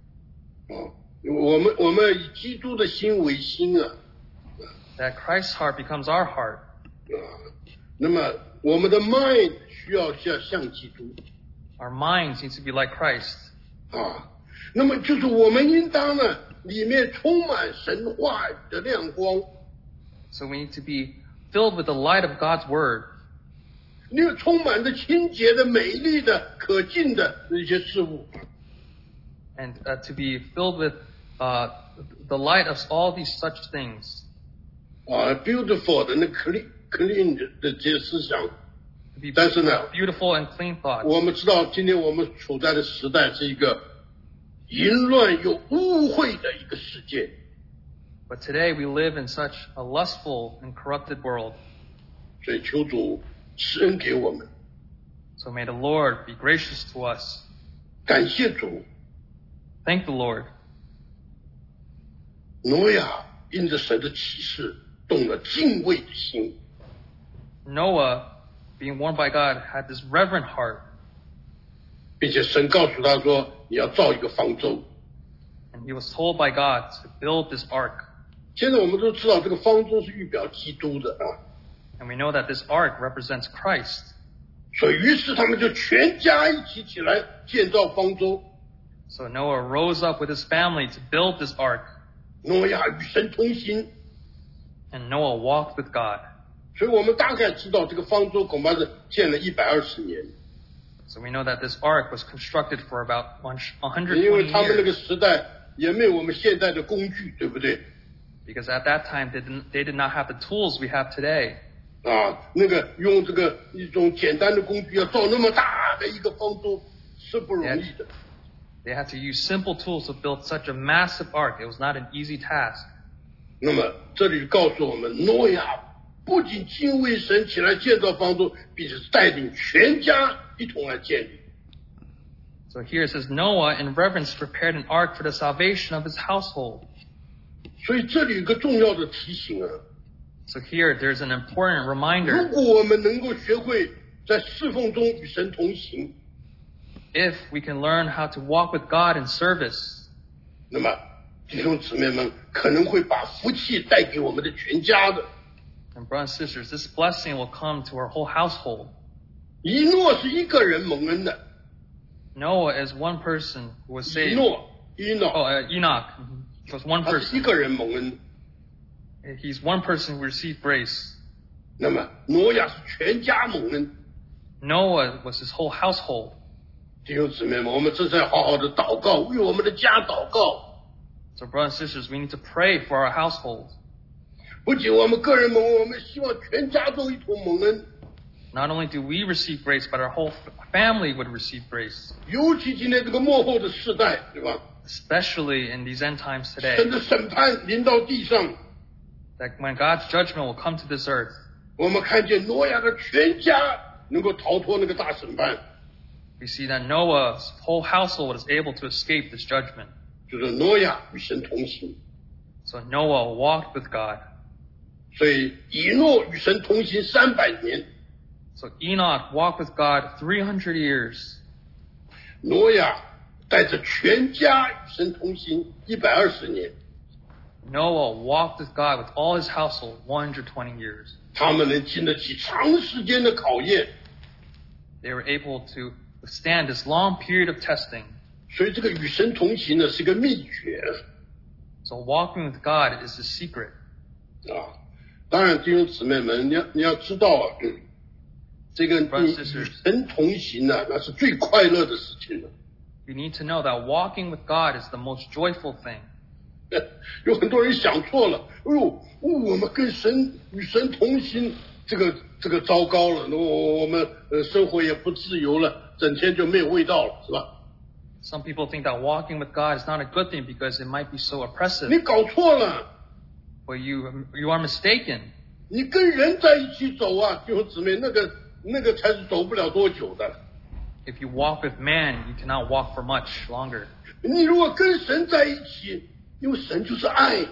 我们以基督的心为心啊。 That Christ's heart becomes our heart. 那么我们的 mind 需要像基督 Our minds need to be like Christ. 那么就是我们应当呢，里面充满神话语的亮光。 So we need to be filled with the light of God's Word. 里面充满着清洁的、美丽的、可敬的那些事物。 And to be filled with the light of all these such things. beautiful 的那 clean 的这些思想。 To be 但是呢， beautiful and clean thoughts. 我们知道今天我们处在的时代是一个淫乱又污秽的一个世界。 But today we live in such a lustful and corrupted world. 所以求主施恩给我们。 So may the Lord be gracious to us. 感谢主。 Thank the Lord. 挪亚因着神的启示动了敬畏的心。 Noah, being warned by God, had this reverent heart. 并且神告诉他说，你要造一个方舟。 And he was told by God to build this ark. 现在我们都知道这个方舟是预表基督的啊。 And we know that this ark represents Christ. 所以于是他们就全家一起起来建造方舟。 So Noah rose up with his family to build this ark. 挪亚与神同行。 And Noah walked with God. 所以我们大概知道这个方舟恐怕是建了120年。 So we know that this ark was constructed for about 120 因为他们那个 years. 时代也没有我们现在的工具，对不对？ Because at that time they did not have the tools we have today. 啊，那个用这个一种简单的工具要造那么大的一个方舟是不容易的。 They had to use simple tools to build such a massive ark. It was not an easy task. 那么这里告诉我们，挪亚不仅敬畏神起来建造方舟，并且带领全家一同来建立。 So here it says Noah in reverence prepared an ark for the salvation of his household. 所以这里有个重要的提醒啊。 So here there's an important 如 reminder. 果我们能够学会在侍奉中与神同行， If we can learn how to walk with God in service, 那么弟兄姊妹们可能会把福气带给我们的全家的。 and brothers and sisters, this blessing will come to our whole household. 以诺是一个人蒙恩的。 Noah is one person who was 以 saved. 诺 Enoch. He was one 他是一 person. 个人蒙恩。 He's one person who received grace. 那么挪亚是全家蒙恩。 Noah was his whole household. 弟兄姊妹们，我们这在好好的祷告，为我们的家祷告。 So brothers and sisters, we need to pray for our household. 不仅我们个人蒙恩，我们希望全家都一同蒙恩。 Not only do we receive grace, but our whole family would receive grace. 尤其今天这个末后的世代，对吧？ Especially in these end times 神 today. 的审判临到地上， That when God's judgment will come to this earth, 我们看见挪亚的全家能够逃脱那个大审判， we see that Noah's whole household was able to escape this judgment. 就是挪亚与神同行。 So Noah walked with God. 所以以诺与神同行300年， So Enoch walked with God 300 years. 挪亚带着全家与神同行120年。 Noah walked with God with all his household 120 years. 他们能经得起长时间的考验， They were able to withstand this long period of testing. 所以这个与神同行呢是个秘诀 So walking with God is the secret. 啊。当然，弟兄姊妹们，你要知道啊，这个你与神同行呢，那是最快乐的事情了。 You need to know that walking with God is the most joyful thing. 有很多人想错了，我们跟神与神同行，这个糟糕了，我们生活也不自由了，整天就没有味道了，是吧？ Some people think that walking with God is not a good thing because it might be so oppressive. 你搞错了， But you are mistaken. 你跟人在一起走啊，弟兄姊妹，那个才是走不了多久的。 If you walk with man, you cannot walk for much longer. 你如果跟神在一起，因为神就是爱，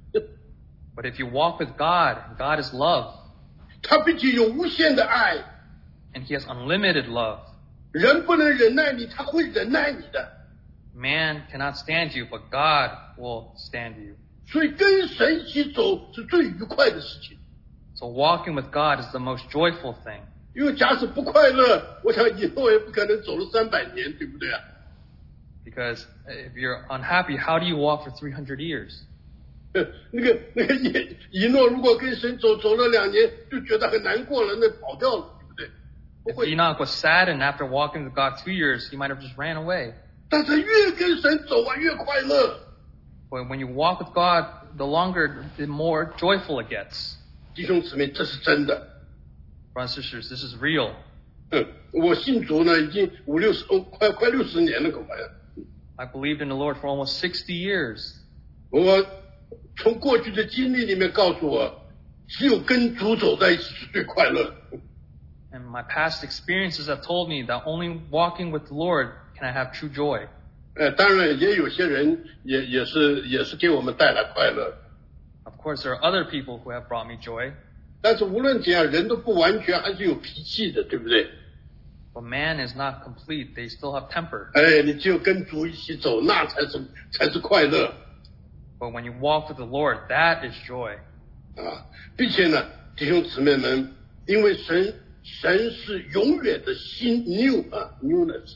But if you walk with God, and God is love, 他并且有无限的爱， and He has unlimited love. 人不能忍耐你，他会忍耐你的。 Man cannot stand you, but God will stand you. 所以跟神一起走是最愉快的事情。 So walking with God is the most joyful thing. 因为假使不快乐，我想以后也不可能走了300年，对不对啊？ Because if you're unhappy, how do you walk for 300 years? 那个以诺如果跟神走了2年，就觉得很难过了，那跑掉了，对不对？不 If 会。 Enoch was saddened after walking with God 2 years, he might have just ran away. 但是越跟神走啊，越快乐。 But when you walk with God, the longer, the more joyful it gets. 弟兄姊妹，这是真的。 Brothers and sisters, this is real. 我信主呢，已经快60年了，恐怕呀。 I believed in the Lord for almost 60 years. 我从过去的经历里面告诉我， 只有跟主走在一起是最快乐的。 And my past experiences have told me that only walking with the Lord can I have true joy. 当然也有些人也是给我们带来快乐。 Of course, there are other people who have brought me joy. 但是无论怎样，人都不完全还是有脾气的，对不对？ But man is not complete. They still have temper. 你只有跟主一起走，那才是快乐。 But when you walk with the Lord, that is joy. 并且呢，弟兄姊妹们，因为神是永远的新 newness。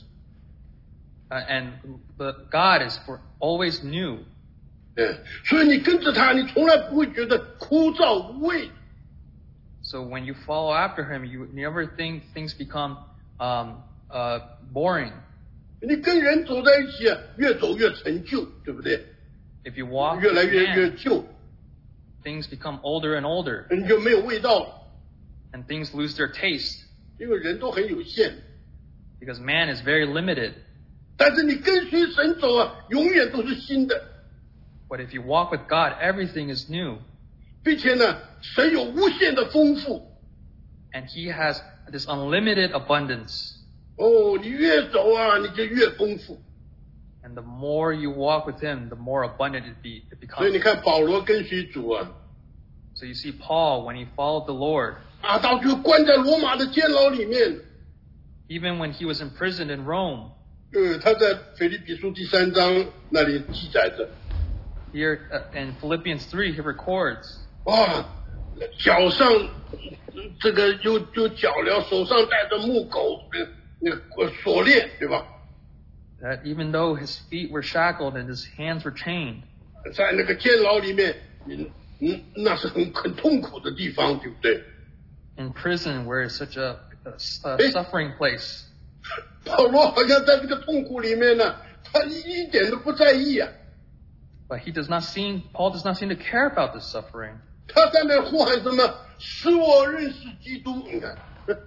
And the God is for always new. 所以你跟着他，你从来不会觉得枯燥无味。 So when you follow after him, you never think things become boring. 你跟人走在一起，越走越陈旧，对不对？ If you walk 越来 with 越 man, 旧， things become older and older, 你就没有味道了。 and things lose their taste, 因为人都很有限。 because man is very limited. 但是你跟随神走永远都是新的。 But if you walk with God, everything is new. 并且呢，神有无限的丰富。 And he has this unlimited abundance. 你越走你就越丰富。 And the more you walk with him, the more abundant it becomes. 所以你看保罗跟随主 So you see Paul, when he followed the Lord, 到最后关在罗马的监牢里面。 even when he was imprisoned in Rome, 他在腓立比书第3章那里记载着。 here in Philippians 3, he records, 脚上这个有脚镣，手上戴着木狗，那个锁链，对吧？ that even though his feet were shackled and his hands were chained, 在那个监牢里面，那是很痛苦的地方，对不对？ in prison where it's such a suffering place. 保罗好像在这个痛苦里面呢，他一点都不在意。 But Paul does not seem to care about this suffering. 他在那呼喊什么？使我认识基督。你看，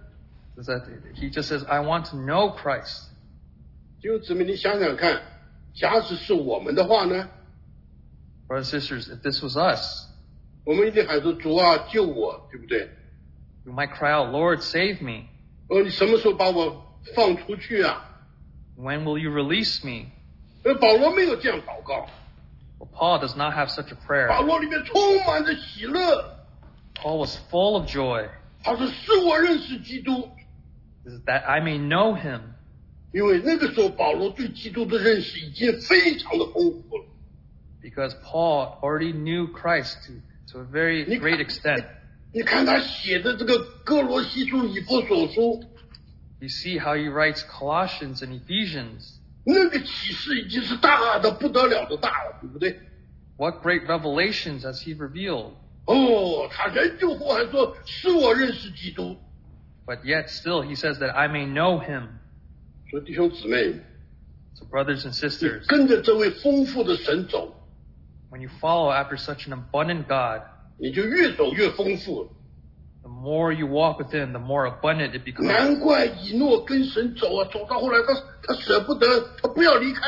He just says, I want to know Christ. 弟兄姊妹，你想想看，假使是我们的话呢？ Brothers and sisters, if this was us, 我们一定喊说主救我，对不对？ we might cry out, Lord, save me. 你什么时候把我放出去 When will you release me? 保罗没有这样祷告。 Well, Paul does not have such a prayer. 保罗里面充满着喜乐。 Paul was full of joy. 他说：“使我认识基督。” That I may know him. 因为那个时候保罗对基督的认识已经非常的丰富了。 Because Paul already knew Christ to a very great extent. 你看他写的这个哥罗西书、以弗所书， You see how he writes Colossians and Ephesians. 那个启示已经是大的不得了的大了，对不对？ What great revelations has he revealed? 他仍旧呼喊说：“使我认识基督。” But yet still he says that I may know him. 所以弟兄姊妹， So brothers and sisters, 跟着这位丰富的神走， when you follow after such an abundant God, 你就越走越丰富了。 the more you walk with him, the more abundant it becomes. 难怪以诺跟神走走到后来他舍不得，他不要离开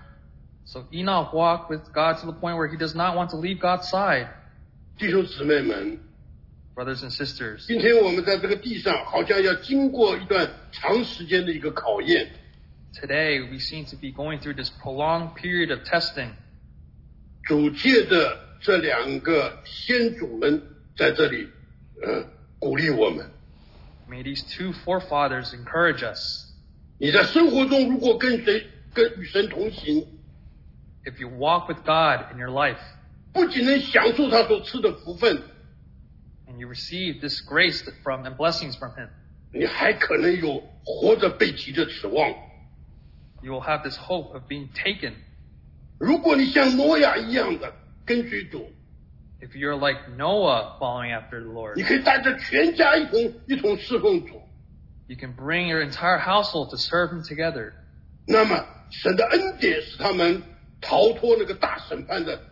So Enoch walked with God to the point where he does not want to leave God's side. 弟兄姊妹们， Brothers and sisters, 今天我们在这个地上好像要经过一段长时间的一个考验。 today we seem to be going through this prolonged period of testing. 主借着这两个先祖们在这里鼓励我们。 May these two forefathers encourage us. 你在生活中如果跟与神同行， If you walk with God in your life 不仅能享受他所赐的福分， and you receive this grace and blessings from him, 你还可能有活着被提的指望。 you will have this hope of being taken. 如果你像挪亚一样的跟随主， If you're like Noah following after the Lord, 你可以带着全家一同侍奉主。 you can bring your entire household to serve him together. 那么神的恩典使他们逃脱那个大审判的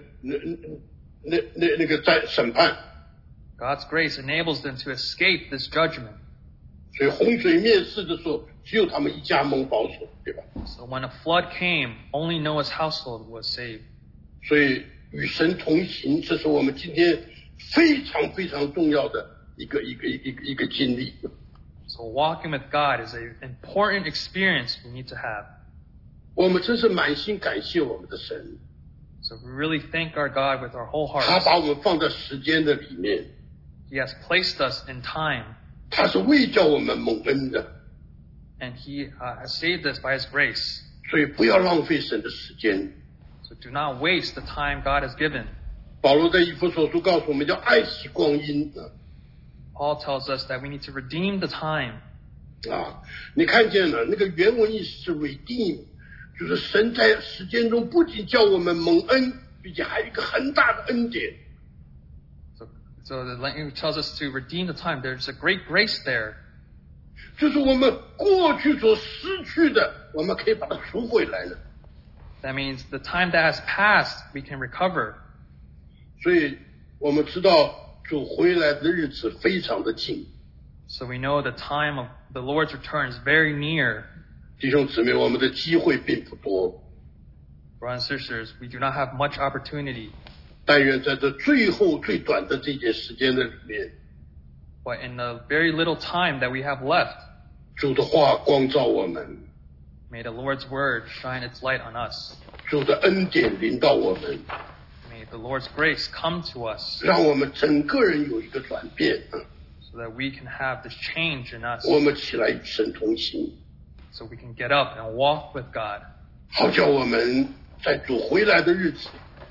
那个在审判。 God's grace enables them to escape this judgment. 所以洪水灭世的时候，只有他们一家蒙保守，对吧？ So when a flood came, only Noah's household was saved. 所以与神同行，这是我们今天非常非常重要的一个经历。 So walking with God is an important experience we need to have. 我们真是满心感谢我们的神。 So we really thank our God with our whole 他 hearts. 把我们放在时间的里面， He has placed us in time, 他是为叫我们蒙恩的， and He has saved us by His grace. 所以不要浪费神的时间。 So do not waste the time God has given. 保罗在以弗所书告诉我们，要爱惜光阴 Paul tells us that we need to redeem the time. 你看见了那个原文意思是 redeem， 就是神在时间中不仅叫我们蒙恩，并且还有一个很大的恩典。 So the language tells us to redeem the time. There's a great grace there. 就是我们过去所失去的，我们可以把它赎回来了。 That means the time that has passed, we can recover. 所以我们知道主回来的日子非常的近。 So we know the time of the Lord's return is very near. 弟兄姊妹，我们的机会并不多， Brothers and sisters, we do not have much opportunity. 但愿在这最后最短的这些时间的里面， But in the very little time that we have left, 主的话光照我们， may the Lord's word shine its light on us. 主的恩典临到我们， May the Lord's grace come to us 让我们整个人有一个转变。 so that we can have this change in us. 我们起来与神同行， So we can get up and walk with God. 好叫我们在主回来的日子，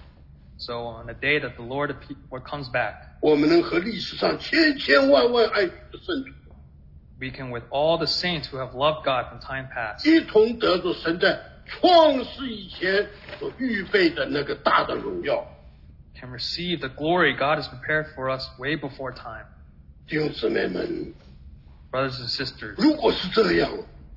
So on the day that the Lord comes back, 我们能和历史上千千万万爱主的圣徒 we can, with all the saints who have loved God from time past, 一同得着神在创世以前所预备的那个大的荣耀。 can receive the glory God has prepared for us way before time. 弟兄姊妹们， Brothers and sisters, 如果是这样，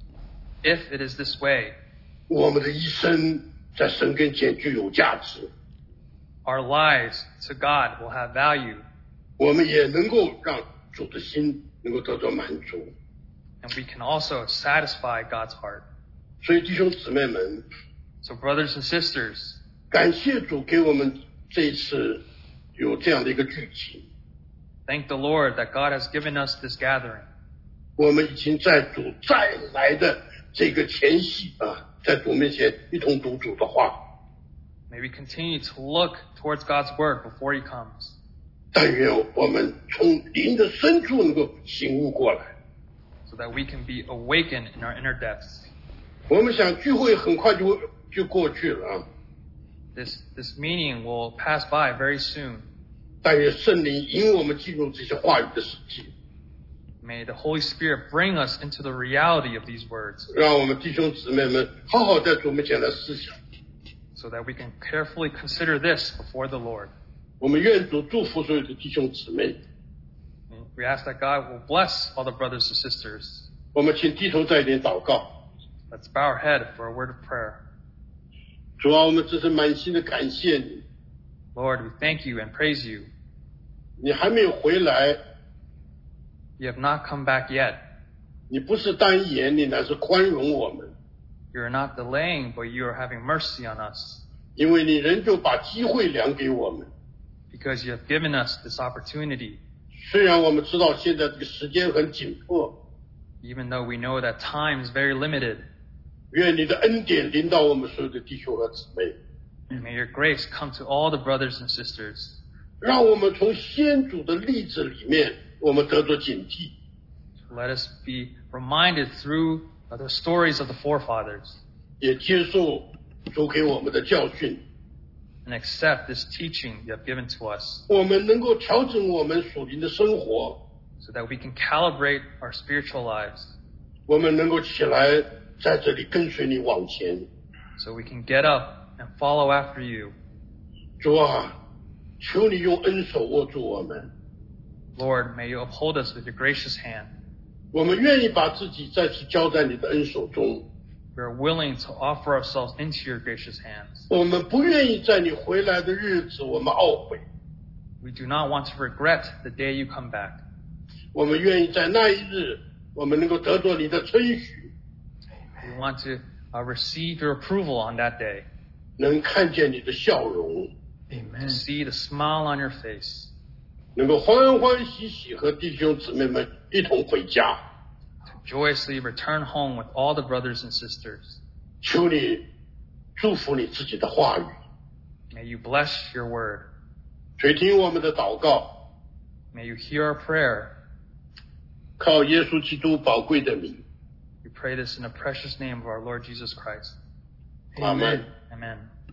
if it is this way, 我们的一生在神跟前具有价值， our lives to God will have value, 我们也能够让主的心能够得到满足。 and we can also satisfy God's heart. 所以弟兄姊妹们， So brothers and sisters, 感谢主给我们这一次有这样的一个聚集， thank the Lord that God has given us this gathering. 我们已经在主再来的这个前夕在主面前一同读主的话。 May we continue to look towards God's word before He comes, 但愿我们从灵的深处能够醒悟过来。 so that we can be awakened in our inner depths. 我们想聚会很快就过去了 This meeting will pass by very soon. 但愿圣灵引我们进入这些话语的世界， May the Holy Spirit bring us into the reality of these words, 让我们弟兄姊妹们好好在主面前来思想。 so that we can carefully consider this before the Lord. 我们愿主祝福所有的弟兄姊妹。 We ask that God will bless all the brothers and sisters. 我们请低头再一点祷告。 Let's bow our head for a word of prayer. 主啊，我们真是满心的感谢你， Lord, we thank you and praise you. 你还没有回来， You have not come back yet. 你不是单言，你乃是宽容我们， You are not delaying, but you are having mercy on us, 因为你仍旧把机会量给我们。 because you have given us this opportunity, 虽然我们知道现在这个时间很紧迫， even though we know that time is very limited. 愿你的恩典临到我们所有的弟兄和姊妹， And may your grace come to all the brothers and sisters. 让我们从先祖的例子里面，我们得着警惕， Let us be reminded through the stories of the forefathers, 也接受主给我们的教训， and accept this teaching you have given to us, 我们能够调整我们属灵的生活， so that we can calibrate our spiritual lives, 我们能够起来在这里跟随你往前。 so we can get up and follow after you. 主啊，求你用恩手握住我们， Lord, may you uphold us with your gracious hand. 我们愿意把自己再次交在你的恩手中， We are willing to offer ourselves into your gracious hands. 我们不愿意在你回来的日子我们懊悔， We do not want to regret the day you come back. 我们愿意在那一日我们能够得着你的称许， We want to receive your approval on that day, 能看见你的笑容， to see the smile on your face. 能够欢欢喜喜和弟兄姊妹们一同回家。 Joyously return home with all the brothers and sisters. 求你祝福你自己的话语， May you bless your word. 垂听我们的祷告， May you hear our prayer. 靠耶稣基督宝贵的名。 We pray this in the precious name of our Lord Jesus Christ. Amen. Amen.